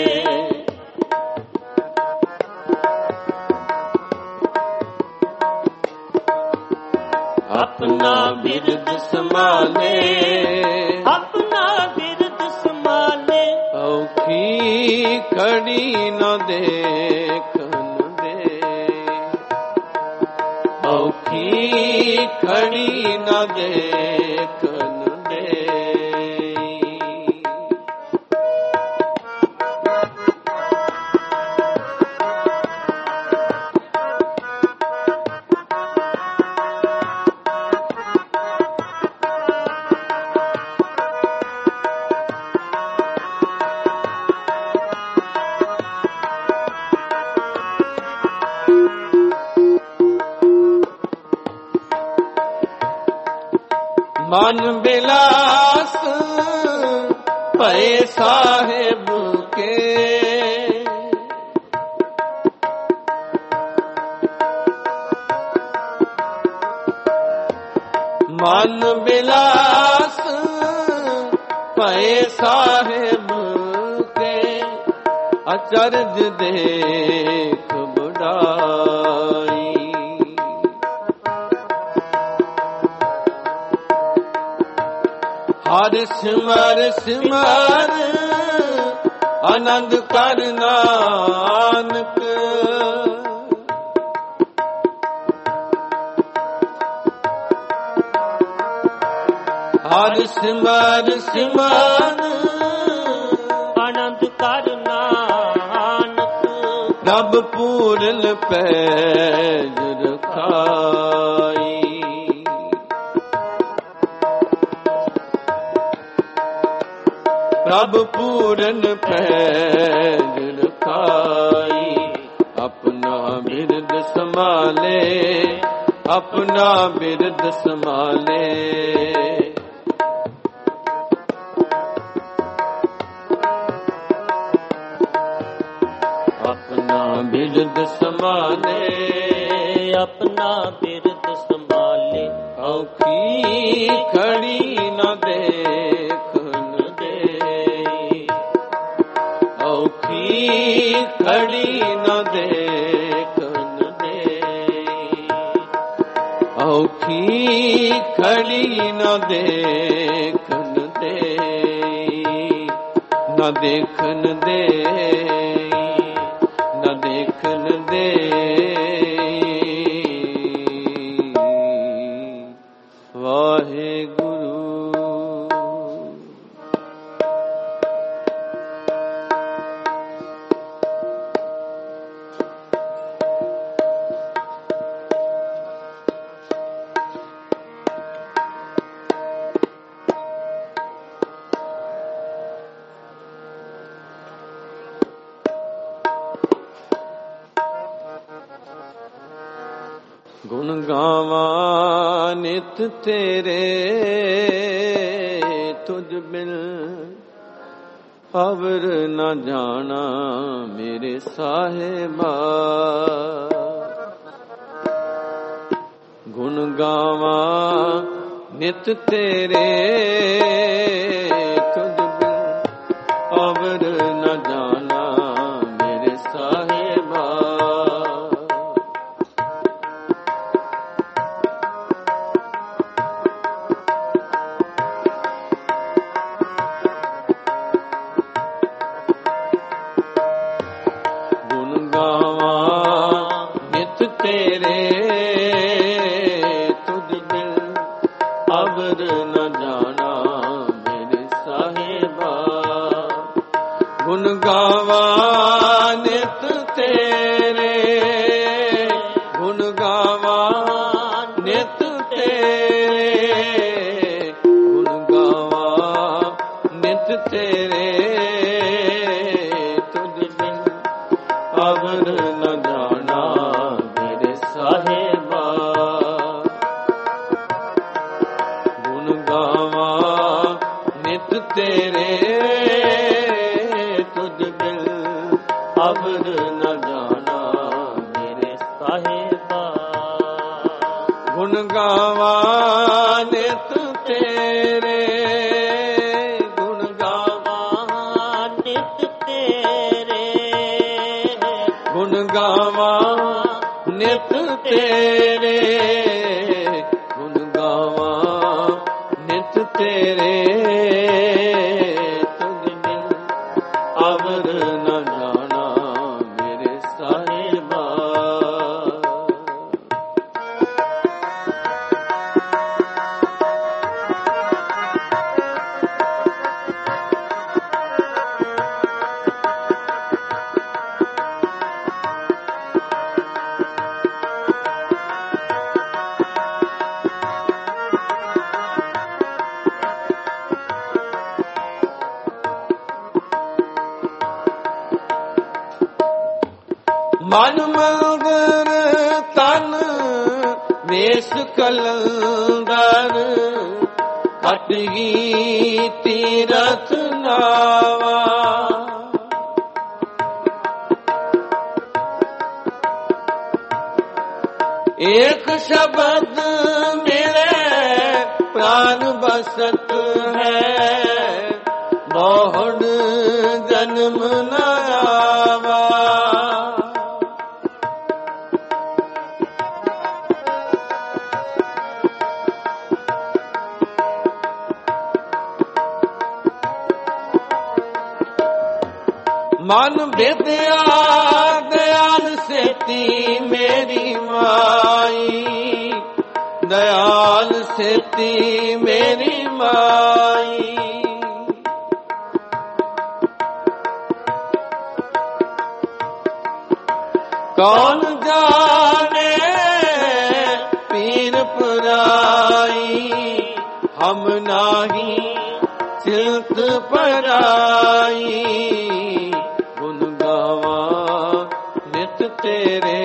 अपना बिरद संभाले, अपना बिरद संभाले। औखी खड़ी न देखन दे, औखी खड़ी न देखन दे। मन बिलास भय साहेब के, मन बिलास भय साहेब के, अचरज देख बुढ़ाई। हर सिमर सिमर आनंद कर नानक, हर सिमर सिमर आनंद कर नानक, प्रभ पूरन पैज रखाई। प्रभ पूरन पैज रखाई। अपना बिरद संभाले, अपना बिरद संभाले, अपना बिरद संभाले, अपना बिरद संभाले। औखी खड़ी न देखन दे, औखी खड़ी न देखन दे, औखी खड़ी न देखन दे, न देखन दे, न देखन दे। वाहे गुरु। गुण गावा नित तेरे, तुझ बिन अवर न जाना मेरे साहिबा। ਗੁਣ ਗਾਵਾਂ ਨਿਤ ਤੇਰੇ, ਤੁਧ ਬਿਨ ਅਵਰ ਨ ਜਾਣਾ ਮੇਰੇ ਸਾਹਿਬਾ। ਗੁਣ ਗਾਵਾਂ ਨਿਤ ਤੇਰੇ, ਤੁਧ ਬਿਨ ਅਵਰ ਨ ਜਾਣਾ ਮੇਰੇ ਸਾਹਿਬਾ। ਗੁਣ ਗਾਵਾਂ ਨਿਤ ਤੇਰੇ, ਗੁਣ ਗਾਵਾਂ ਨਿਤ ਤੇਰੇ, ਗੁਣ ਗਾਵਾਂ ਨਿਤ ਤੇਰੇ, ਤੁਧ ਬਿਨ ਅਵਰ ਨ ਜਾਣਾ ਮੇਰੇ ਸਾਹਿਬਾ। ਗੁਣ ਗਾਵਾਂ ਨਿਤ ਤੇਰੇ, ਤੁਧ ਬਿਨ ਅਵਰ ਨ ਜਾਣਾ ਮੇਰੇ ਸਾਹਿਬਾ। ਗੁਣ ਗਾਵਾਂ ਨਿਤ ਤੇਰੇ, ਗੁਣ ਗਾਵਾਂ ਨਿਤ ਤੇਰੇ, ਗੁਣ ਗਾਵਾਂ ਨਿਤ ਤੇਰੇ, ਗੁਣ ਗਾਵਾਂ ਨਿਤ ਤੇਰੇ, ਤੁਧ ਬਿਨ ਅਵਰ ਨ ਜਾਣਾ ਮੇਰੇ ਸਾਹਿਬਾ। ਮਨ ਮੰਦਰ ਤਨ ਵੇਸ ਕਲੰਦਰ, ਘਟ ਗਈ ਤੀਰਥ ਨਾਵਾ। ਏਕ ਸ਼ਬਦ ਮਿਲੇ ਪ੍ਰਾਨ ਬਸਤ ਹੈ, ਮੋਹਣ ਜਨਮ ਨ ਆਵਾ। ਮਨ ਵਿਦਿਆ ਦਿਆਲ ਸੇਤੀ ਮੇਰੀ ਮਾਈ, ਦਿਆਲ ਸੇਤੀ ਮੇਰੀ ਮਾਈ। ਕੌਣ ਜਾਣੇ ਪੀਰ ਪਰਾਈ, ਹਮ ਨਾਹੀ ਸਿਲਤ ਪਰਾਈ। ਗੁਣ ਗਾਵਾਂ ਨਿਤ ਤੇਰੇ,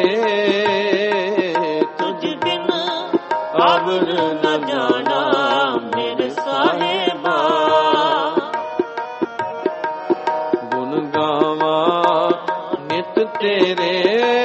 ਤੁਝ ਬਿਨ ਅਵਰ ਨ ਜਾਣਾ ਮੇਰੇ ਸਾਹਿਬਾ। ਗੁਣ ਗਾਵਾਂ ਨਿਤ ਤੇਰੇ,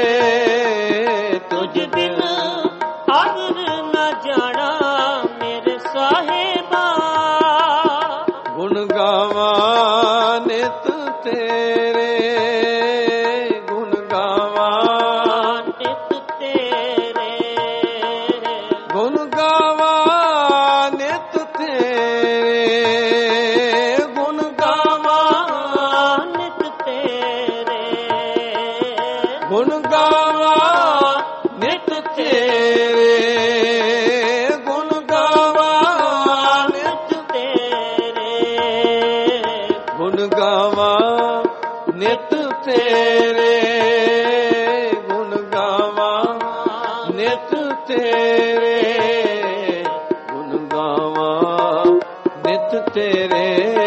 ਤੁਝ ਬਿਨ ਅਵਰ ਨ ਜਾਣਾ ਮੇਰੇ ਸਾਹਿਬਾ। ਗੁਣ ਗਾਵਾਂ ਨਿਤ ਤੇਰੇ, ਗੁਣ ਗਾਵਾਂ ਨਿਤ ਤੇਰੇ, ਗੁਣ ਗਾਵਾਂ ਨਿਤ ਤੇਰੇ, ਗੁਣ ਗਾਵਾਂ ਨਿਤ ਤੇਰੇ, ਗੁਣ ਗਾਵਾਂ ਨਿਤ ਤੇਰੇ, ਗੁਣ ਗਾਵਾਂ ਨਿਤ ਤੇਰੇ, ਗੁਣ ਗਾਵਾਂ ਨਿਤ ਤੇਰੇ, ਗੁਣ ਗਾਵਾਂ ਨਿਤ ਤੇਰੇ, ਗੁਣ ਗਾਵਾਂ ਨਿਤ ਤੇਰੇ,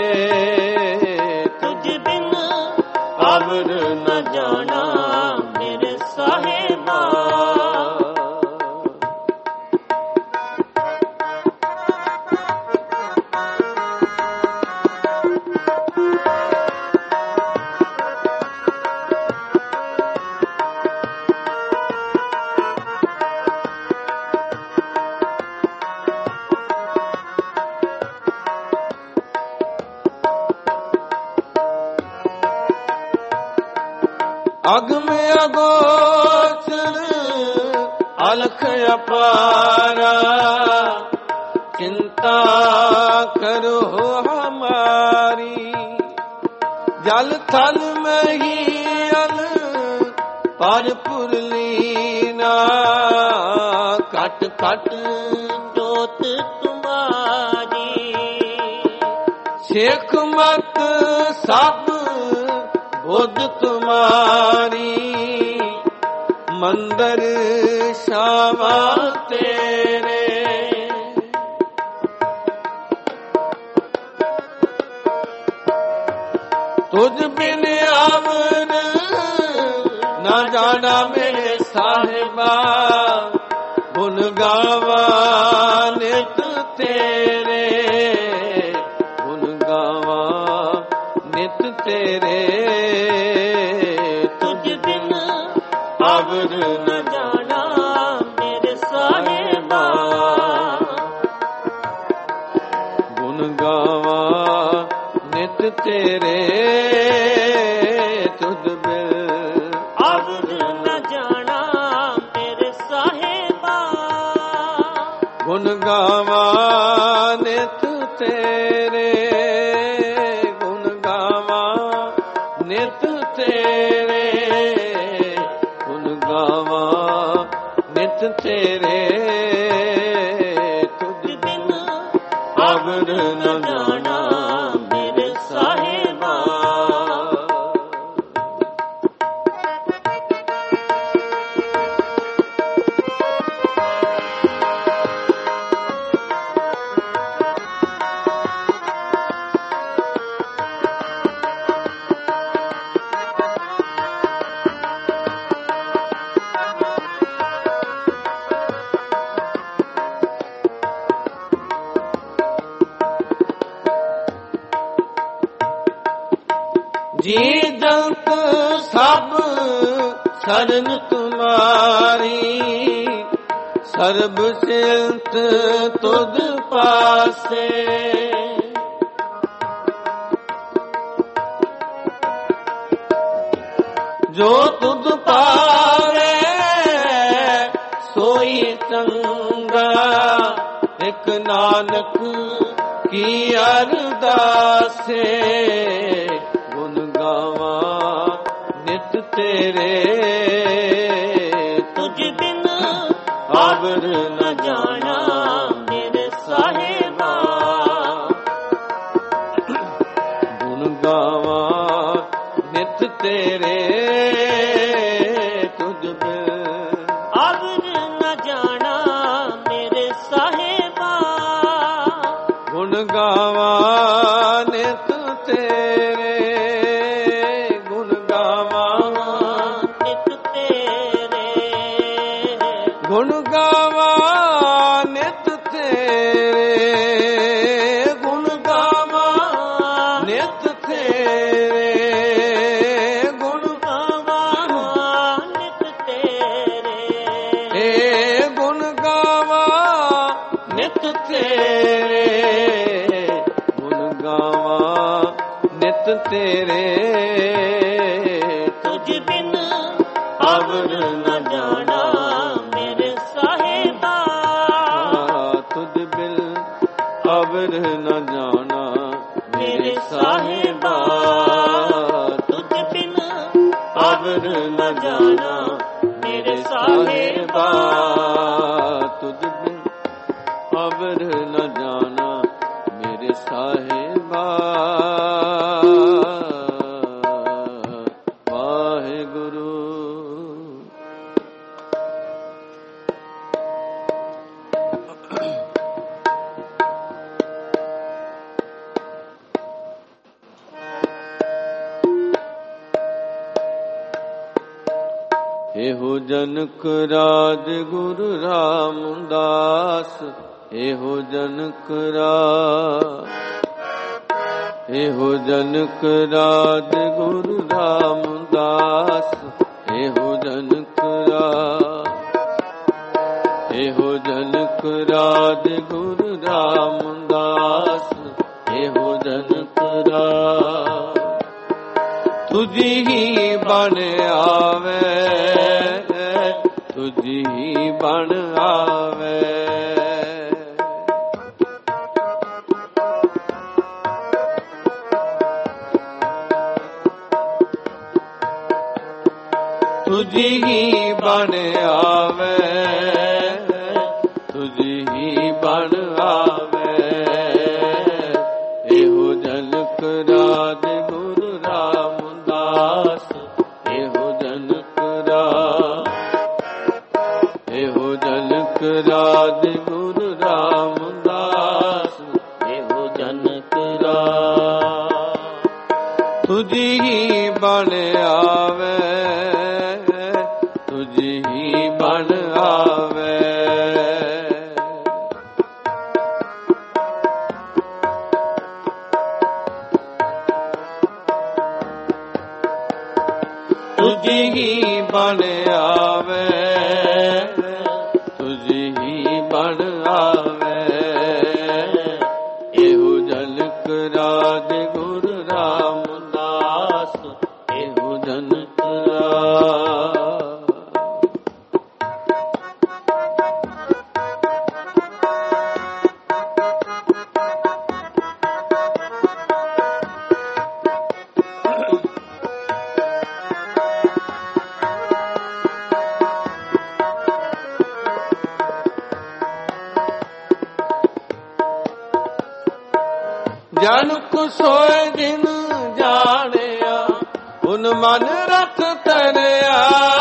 ਤੁਝ ਬਿਨ ਅਵਰ ਨ ਜਾਣਾ ਮੇਰੇ ਸਾਹਿਬਾ। ਅਗਮ ਅਗੋਚਰ ਅਲਖ ਅਪਾਰਾ ਚਿੰਤਾ ਕਰੋ ਹਮਾਰੀ ਜਲ ਥਲ ਮਹੀਲ ਪਰ ਪੁਰਲੀਨਾ ਘਟ ਘਟ ਜੋਤ ਤੁਮਾਰੀ ਸਿੱਖ ਮਤ ਸਭ ਬੁੱਧ ਤੁਮਾਰੀ ਮੰਦਰ ਸ਼ਾਵਾ ਤੇਰੇ ਤੁਝ ਬਿਨ ਅਵਰ ਨਾ ਜਾਣਾ ਮੇਰੇ ਸਾਹਿਬਾ ਗੁਣ ਗਾਵਾ ਨਿਤ ਤੇਰੇ ਗੁਣ ਗਾਵਾ ਨਿਤ ਤੇਰੇ ਤੁਝ ਬਿਨ ਅਵਰ ਨ ਜਾਣਾ ਮੇਰੇ ਸਾਹਿਬਾ ਗੁਣ ਗਾਵਾ ਨਿਤ ਤੇਰੇ ਤੁਧ ਬਿਨ ਅਵਰ ਨ ਜਾਣਾ ਮੇਰੇ ਸਾਹਿਬਾ ਗੁਣ ਗਾਵਾ ਨਿਤ ਤੇਰੇ ਗੁਣ ਗਾਵਾ ਨਿਤ ਤੇਰੇ ਗੁਣ ਗਾਵਾ ਨਿਤ ਤੇਰੇ ਤੁਧ ਬਿਨ ਅਵਰ ਨ ਜਾਣਾ ਮੇਰੇ ਸਾਹਿਬਾ ਜੀ ਜੰਤ ਸਭ ਸਰਨ ਤੁਮਾਰੀ ਸਰਬ ਸਿਲਤ ਤੁਧ ਪਾਸੇ ਜੋ ਤੁਧ ਪਾਵੇ ਸੋਈ ਚੰਗਾ ਇਕ ਨਾਨਕ ਕੀ ਅਰਦਾਸੇ ਗੁਣ ਗਾਵਾ ਨਿਤ ਤੇਰੇ ਤੁਝ ਬਿਨ ਅਵਰ ਨ ਜਾਣਾ ਮੇਰੇ ਸਾਹਿਬਾ ਗੁਣ ਗਾਵਾ ਨਿਤ ਤੇਰੇ ਤੁਝ ਬਿਨ ਅਵਰ ਨ ਜਾਣਾ ਮੇਰੇ ਸਾਹਿਬਾ ਗੁਣ ਗਾਵਾ ਨਿਤ ਤੇਰੇ ਗੁਣ ਗਾਵਾ ਨਿਤ ਤੇਰੇ ਗੁਣ ਗਾਵਾ ਨਿਤ ਤੇਰੇ ਗੁਣ ਗਾਵਾ ਨਿਤ ਤੇਰੇ ਗੁਣ ਗਾਵਾ ਨਿਤ ਤੇਰੇ ਏ ਗੁਣ ਗਾਵਾ ਨਿਤ ਤੇਰੇ ਗੁਣ ਗਾਵਾ ਨਿਤ ਤੇਰੇ ਤੁਝ ਬਿਨ ਅਵਰ ਨ ਜਾਣਾ ਮੇਰੇ ਸਾਹਿਬਾ ਤੁਧ ਬਿਨ ਅਵਰ ਨ ਜਾਣਾ ਮੇਰੇ ਸਾਹਿਬਾ ਤੁਝ ਬਿਨ ਅਵਰ ਨ ਜਾਣਾ ਮੇਰੇ ਸਾਹਿਬਾ ਤੁਧ ਬਿਨ ਅਵਰ ਨ ਜਾਣਾ ਮੇਰੇ ਸਾਹਿਬਾ ਵਾਹਿਗੁਰੂ ਇਹੋ ਜਨਕ ਰਾਜ ਗੁਰੂ ਰਾਮਦਾਸ ਇਹੋ ਜਨਕ ਇਹੋ ਜਨਕ ਰਾਜ ਗੁਰੂ ਰਾਮਦਾਸ ਇਹੋ ਜਨਕ ਇਹੋ ਜਨਕ ਰਾਜ ਗੁਰੂ ਰਾਮਦਾਸ ਇਹੋ ਜਨਕ ਤੁਝੀ ਹੀ ਬਣ ਆਵੇ, ਤੁਝੀ ਹੀ ਬਣ ਆਵੇ। ਤੁਝੀ ਹੀ ਬਣ ਆਵੇ, ਤੁਝੀ ਹੀ ਬਣ ਆਵੇ। ਇਹੋ ਜਨਕ ਰਾਜ ਗੁਰੂ ਰਾਮਦਾਸ, ਇਹੋ ਜਨਕ ਰਾਜ, ਇਹੋ ਜਨਕ ਰਾਜ ਗੁਰੂ ਰਾਮਦਾਸ, ਇਹੋ ਜਨਕ ਰਾਜ। ਤੁਝੀ ਹੀ ਬਣ ਆਵੇ, ਤੁਝੀ ਹੀ ਬਣ ਆਵੇ। ਤੁਝੀ ਹੀ ਬਣ ਆਵੇ, ਤੁਝੀ ਹੀ ਬਣ ਆਵੇ। ਇਹੋ ਜਨਕ ਰਾਜ ਗੁਰੂ ਰਾਮਦਾਸ, ਇਹੋ ਜਨਕ ਰਾਜ। ਜਨਕ ਸੋਏ ਦਿਨ ਜਾਣਿਆ, ਹੁਣ ਮਨ ਰਖ ਤਰਿਆ।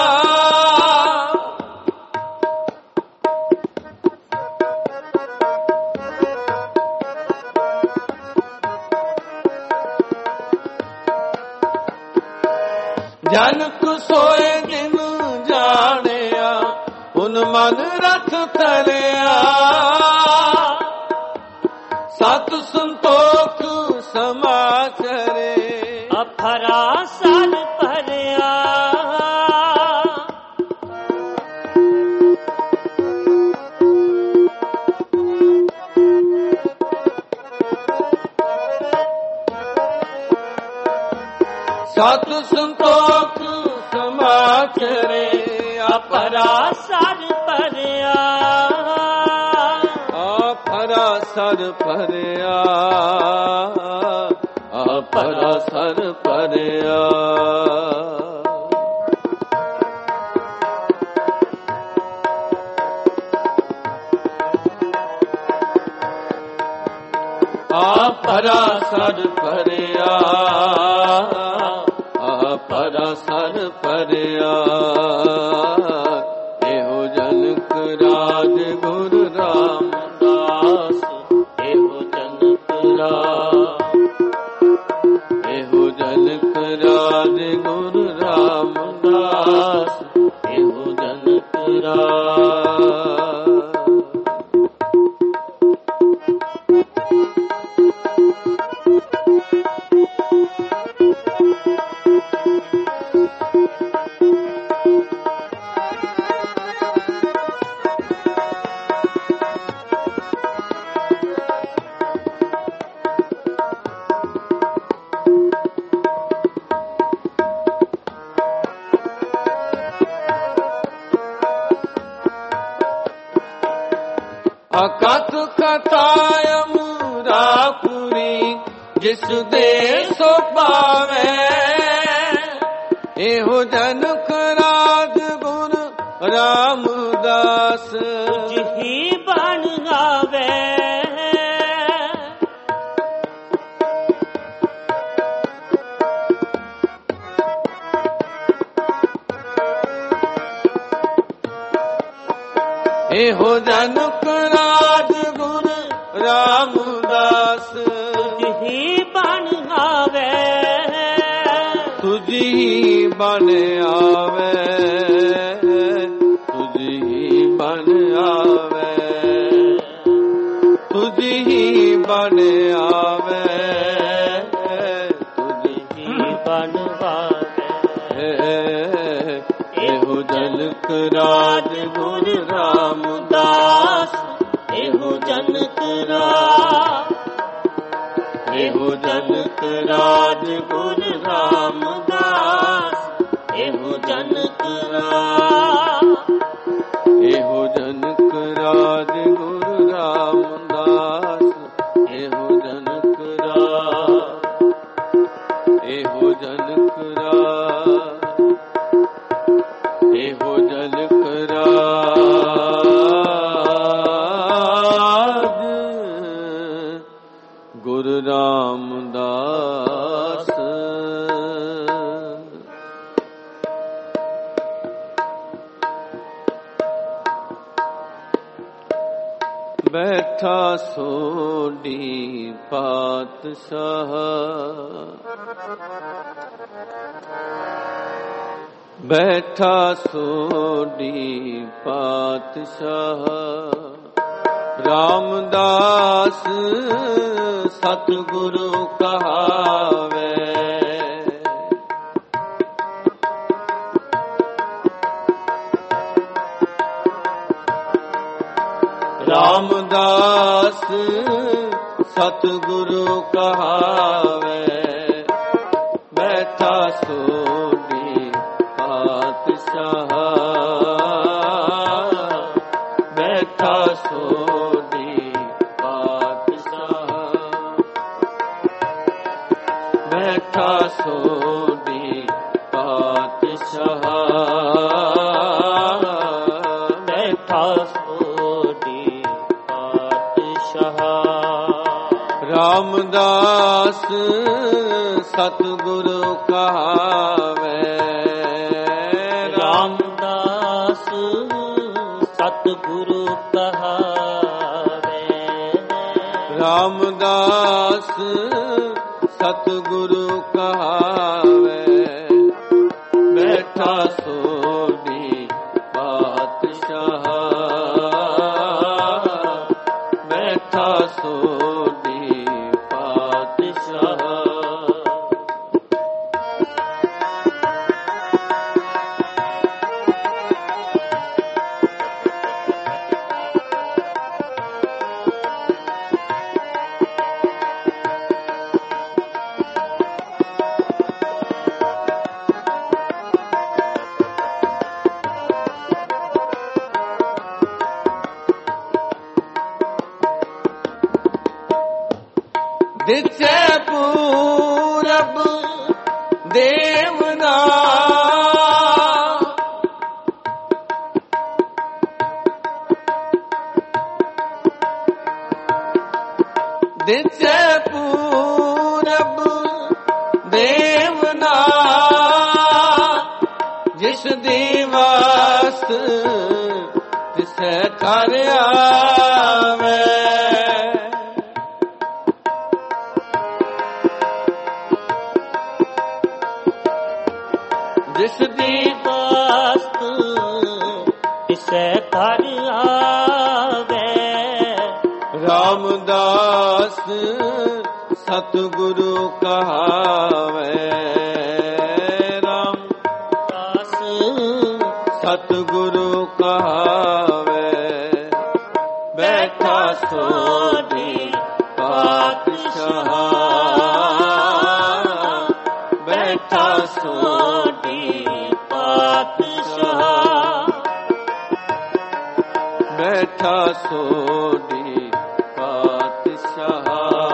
ਜਨਕ ਸੋਏ ਦਿਨ ਜਾਣਿਆ, ਹੁਣ ਮਨ ਰਖ ਤਰਿਆ। ਸਤ ਸੰਤੋਖ ਸਮਾਚਰੇ, ਅਫਰਾ ਸਰ ਭਰਿਆ। ਸਤ ਸੰਤੋਖ ਸਮਾਚਰੇ, ਅਫਰਾ ਸਰ ਭਰਿਆ। ਆਪਰਾ ਸਰ ਭਰਿਆ, ਆਪਰਾ ਸਰ ਭਰਿਆ। ਆਪਰਾ ਸਰ ਭਰਿਆ, ਆਪਰਾ ਸਰ ਭਰਿਆ। ਇਹੋ ਜਨਕ ਰਾਜ ਗੁਰੂ ਰਾਮਦਾਸ, ਇਹੋ ਜਨਕ ਰਾਜ, ਇਹੋ ਜਨਕ ਰਾਜ ਗੁਰੂ ਰਾਮਦਾਸ, ਇਹੋ ਜਨਕ ਰਾਜ। ਅਕਥ ਕਥਾ ਅਮਰਾਪੁਰੀ, ਜਿਸ ਦੇ ਸੋ ਪਾਵੇ। ਇਹੋ ਜਨਕ ਰਾਜ ਗੁਰੂ ਰਾਮਦਾਸ, ਤੁਝੀ ਬਣ ਆਵੇ। ਇਹੋ ਜਨਕ ਰਾਜ ਗੁਰੂ ਰਾਮਦਾਸ, ਤੁਝੀ ਬਣ ਆਵੇ। ਤੁਝੀ ਬਣ ਆਵੇ, ਤੁਝੀ ਬਣ ਆਵੇ। ਤੁਝੀ ਬਣ ਆਵੇ, ਤੁਝੀ ਬਣ ਆਵੇ। ਇਹੋ ਜਨਕ ਰਾਜ ਗੁਰੂ ਰਾਮਦਾਸ, ਇਹੋ ਜਨਕ ਰਾਜ, ਇਹੋ ਜਨਕ ਰਾਜ ਗੁਰ ਰਾਮਦਾਸ, ਇਹੋ ਜਨਕ ਰਾਜ, ਇਹੋ ਜਨਕ ਰਾਜ ਗੁਰ ਰਾਮਦਾਸ, ਇਹੋ ਜਨਕ ਰਾਜ, ਇਹੋ ਜਨਕ ਰਾਜ, ਇਹੋ ਜਨਕ ਰਾਜ ਗੁਰੂ ਰਾਮਦਾਸ। ਬੈਠਾ ਸੋਢੀ ਪਾਤਸ਼ਾਹ, ਬੈਠਾ ਸੋਢੀ ਪਾਤਸ਼ਾਹ, ਰਾਮਦਾਸ ਸਤਿਗੁਰੂ ਕਹਾਵੇ। ਰਾਮਦਾਸ ਸਤਿਗੁਰੂ ਕਹਾਵੇ, ਬੈਠਾ ਸੋਢੀ ਪਾਤਸ਼ਾਹ, ਬੈਠਾ ਸੋਢੀ ਪਾਤਸ਼ਾਹ, ਬੈਠਾ ਸੋਢੀ ਪਾਤਸ਼ਾਹ, ਬੈਠਾ ਸੋਢੀ ਪਾਤਸ਼ਾਹ। ਰਾਮਦਾਸ ਸਤਿਗੁਰੂ ਕਹਾਵੇ, ਰਾਮਦਾਸ ਸਤਿਗੁਰੂ ਕਹਾਵੇ, ਰਾਮਦਾਸ ਸਤਿਗੁਰੂ ਕਹਾਵੇ, ਬੈਠਾ ਸੋਢੀ ਪਾਤਸ਼ਾਹ, ਬੈਠਾ ਸੋਢੀ ਪਾਤਸ਼ਾਹ। ਦਿਸੈ ਪੂਰਬ ਦੇਵਨਾ, ਦਿਸੈ ਪੂਰਬ ਦੇਵਨਾ, ਜਿਸ ਦੀ ਵਾਸ ਤਿਸੈ ਘਰ ਆਵੇ। ਜਿਸ ਦੀ ਵਾਸਤ ਤਿਸੈ ਘਰ ਆਵੇ। ਰਾਮਦਾਸ ਸਤਿਗੁਰੂ ਕਹਾਵੇ, ਰਾਮਦਾਸ ਸਤਿਗੁਰੂ ਕਹਾਵੇ, ਬੈਠਾ ਸੋਢੀ ਪਾਤਸ਼ਾਹ, ਬੈਠਾ ਸੋਢੀ ਪਾਤਸ਼ਾਹ, ਬੈਠਾ ਸੋਢੀ ਪਾਤਸ਼ਾਹ,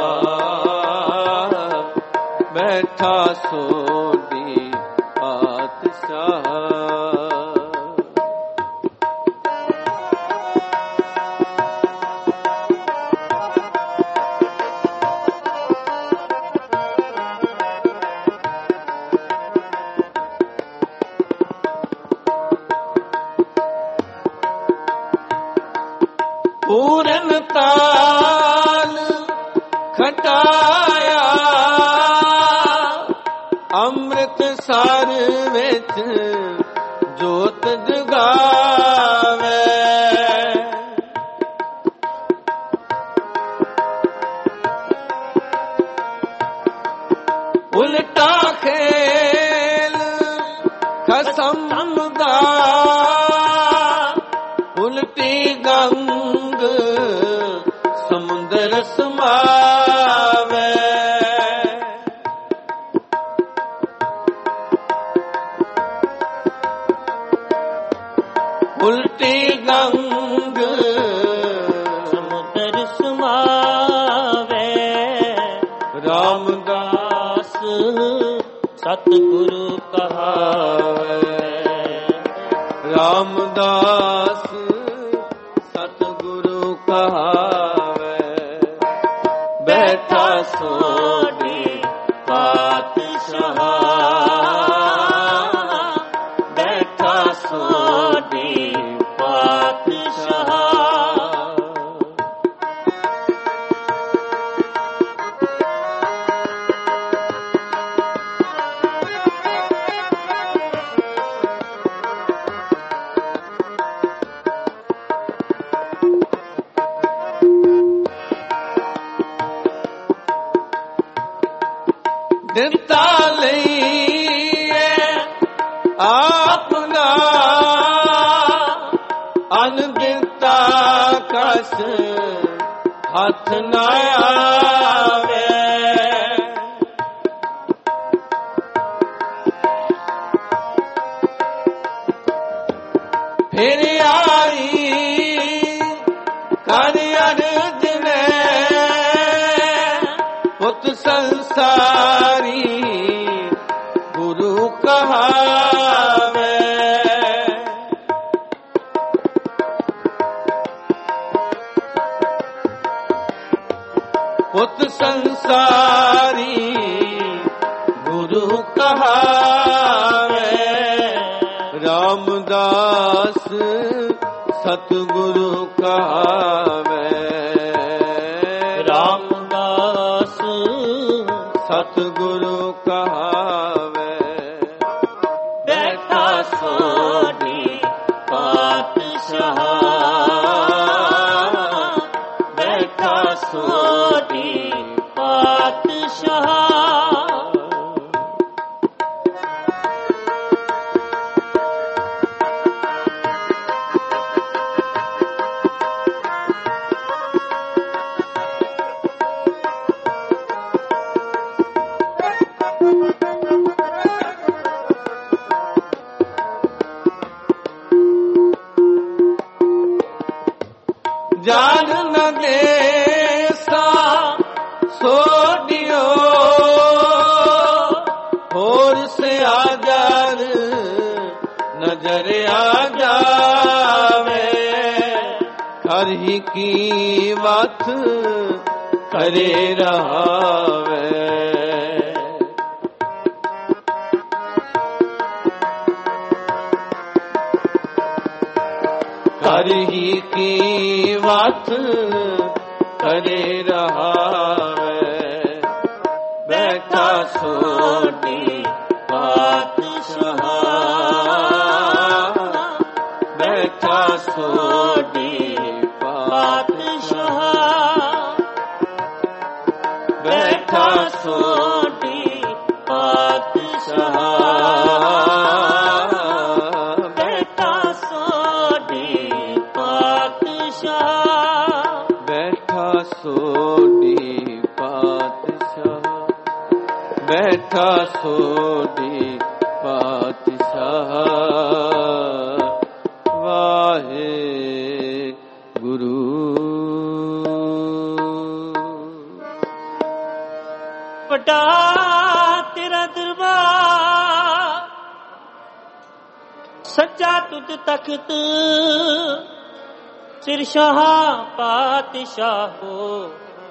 ਬੈਠਾ ਸੋਢੀ ਪਾਤਸ਼ਾਹ। ਪੂਰਨ ਤਾਲ ਖਟਾਇਆ, ਅੰਮ੍ਰਿਤਸਰ ਵਿੱਚ ਜੋਤ ਜਗਾਵੇ। ਉਲਟਾ ਖੇਲ ਖਸਮ ਦਾ, ਉਲਟੀ ਗੰਗ ਸਮੁੰਦਰ ਸਮਾਵੇ। ਸਤਿਗੁਰੂ ਕਹਾਵੇ। ਰਾਮਦਾਸ ਸਤਿਗੁਰੂ ਕਹਾਵੇ, ਬੈਠਾ ਸੋਢੀ ਪਾਤਸ਼ਾਹ, ਬੈਠਾ ਸੋਢੀ ਪਾਤਸ਼ਾਹ। ਦਿੱਤਾ ਲਈਏ ਆਪਣਾ, ਅਨ ਦਿੱਤਾ ਕਸ ਹੱਥ ਨਾ ਆਵੇ। ਫਿਰ ਆਈ ਕਰ ਅਰਜ ਨੇ ਪੁੱਤ ਸੰਸਾਰੀ ਗੁਰੂ ਕਹਾਵੇ। ਪੁੱਤ ਸੰਸਾਰੀ ਗੁਰੂ ਕਹਾਵੇ। ਰਾਮਦਾਸ ਸਤਿਗੁਰੂ ਕਹਾਵੇ। ਰਾਮਦਾਸ ਸਤਿਗੁਰੂ ਕਹਾਵੇ, ਬੈਠਾ ਸੋਢੀ ਪਾਤਸ਼ਾਹ, ਬੈਠਾ ਸੋਢੀ ਪਾਤਸ਼ਾਹ। ਜਾਨ ਨ ਦੇਸਾ ਸੋਢਿਓ, ਹੋਰ ਸਿਆਜਰ ਨਜ਼ਰ ਆ ਜਾਵੇ। ਹਰ ਹੀ ਕੀ ਵਤ ਕਰੇ ਰਹਾਵੇ। ਹਰ ਹੀ ਕੀ ਵਤ ਕਰੇ ਰਹਾਵੇ। ਬੈਠਾ ਸੋਢੀ ਪਾਤਸ਼ਾਹ, ਬੈਠਾ ਸੋਢੀ ਪਾਤਸ਼ਾਹ, ਬੈਠਾ ਸੋਢੀ ਪਾਤਸ਼ਾਹ, ਬੈਠਾ ਸੋਢੀ ਪਾਤਸ਼ਾਹ, ਬੈਠਾ ਸੋਢੀ ਪਾਤਸ਼ਾਹ, ਬੈਠਾ ਸੋਢੀ ਪਾਤਸ਼ਾਹ। ਵਾਹਿਗੁਰੂ। ਵੱਡਾ ਤੇਰਾ ਦਰਬਾਰ, ਸੱਚਾ ਤੁਧ ਤਖਤ, ਸਿਰ ਸ਼ਾਹ ਪਾਤਸ਼ਾਹੋ।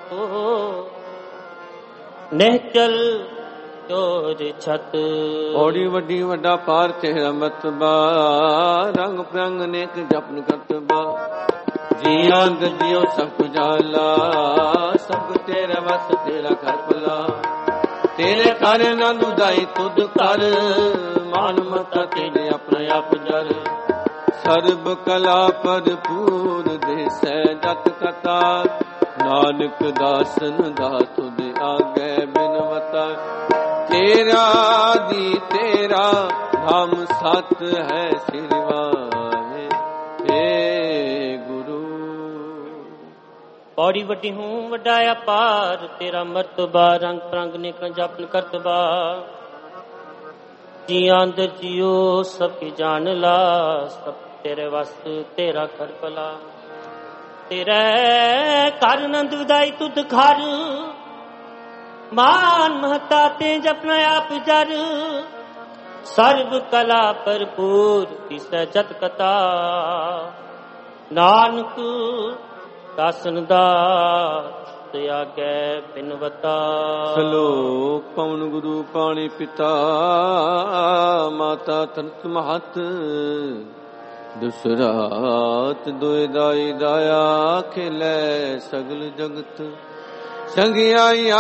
ਨਿਹਚਲ ਚੋਰ ਛਤ, ਔੜੀ ਵੱਡੀ ਵੱਡਾ ਪਾਰ ਤੇਰਾ ਮਤਬਾ, ਰੰਗ ਪ੍ਰੰਗ ਨੇਕ ਜਪਨ ਕਰਤਬਾ। ਜੀਆਂ ਗਜਿਓ ਸਭ ਜਾਲਾ, ਸਭ ਤੇਰੇ ਵਸ ਤੇਰਾ ਕਰ ਭਲਾ। ਤੇਰੇ ਘਰ ਆਨੰਦ ਉਦਾਈ ਤੁਧ ਕਰ, ਮਾਨ ਮਤਾ ਤੇਰੇ ਆਪਣੇ ਆਪ ਜਰ। ਸਰਬ ਕਲਾ ਭਰਪੂਰ ਦੇਸੈ ਜਤ ਕਤਾ, ਨਾਨਕ ਦਾਸਨ ਦਾ ਤੁਧ ਆਗੇ ਬਿਨਵਤਾ। ਤੇਰਾ ਦੀ ਤੇਰਾ ਨਾਮ ਸਤ ਹੈ ਸਿਰਵਾਏ, ਏ ਗੁਰੂ। ਪੌੜੀ ਵੱਡੀ ਹੂੰ ਵੱਡਾ ਅਪਾਰ, ਤੇਰਾ ਮਰਤਬਾ ਰੰਗ ਪ੍ਰੰਗ ਨੇਕਾਂ ਜਪਨ ਕਰਤਬਾ। ਜੀ ਅੰਦਰ ਜੀਓ ਸਭ ਕੀ ਜਾਣ ਲਾ, ਸਭ ਤੇਰੇ ਵਸਤ ਤੇਰਾ ਕਰ ਭਲਾ। ਤੇਰੇ ਘਰ ਆਨੰਦ ਵਧਾਈ ਤੁਧ ਘਰ, ਮਾਨ ਮਹਤਾ ਤੇ ਜਪਨਾ ਆਪ ਜਰ ਸਰਬ ਕਲਾ ਭਰਪੂਰ ਤਿਸੈ ਜਤ ਕਤਾ ਨਾਨਕ ਦਾਸਨ ਦਾ ਆਗੈ ਬਿਨਵਤਾ। ਸ਼ਲੋਕ ਪਵਨ ਗੁਰੂ ਪਾਣੀ ਪਿਤਾ ਮਾਤਾ ਤਨਕ ਮਹਤ ਦੁਸਰਾਤ ਦੋਇ ਦਾਈ ਦਾਇਆ ਖਿਲੇ ਸਗਲ ਜਗਤ ਸੰਗਿਆਈਆ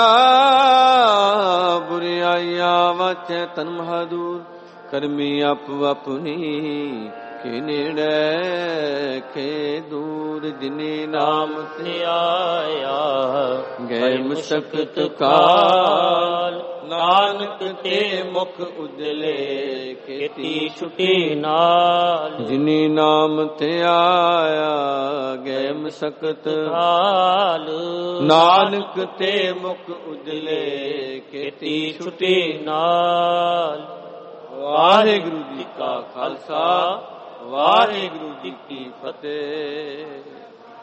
ਬੁਰਿਆਈਆ ਵਾਚੈ ਤਨ ਮਹਾਦੂਰ ਕਰਮੀ ਆਪੋ ਆਪਣੀ ਕੇ ਨੇੜੇ ਕੇ ਦੂਰ ਜਿਨੇ ਨਾਮ ਤੇ ਆਇਆ ਗਏ ਮੁਸ਼ਕਤ ਕਾਲ ਨਾਨਕ ਤੇ ਮੁਖ ਉਜਲੇ ਕੀਤੀ ਛੁਟੀ ਨਾਲ ਜਿਨੇ ਨਾਮ ਤੇ ਆਇਆ ਗਏ ਮੁਸ਼ਕਤ ਕਾਲ ਨਾਨਕ ਤੇ ਮੁਖ ਉਜਲੇ ਕੀਤੀ ਛੁਟੀ ਨਾਲ। ਵਾਹਿਗੁਰੂ ਜੀ ਕਾ ਖਾਲਸਾ ਵਾਹਿਗੁਰੂ ਜੀ ਕੀ ਫਤਿਹ।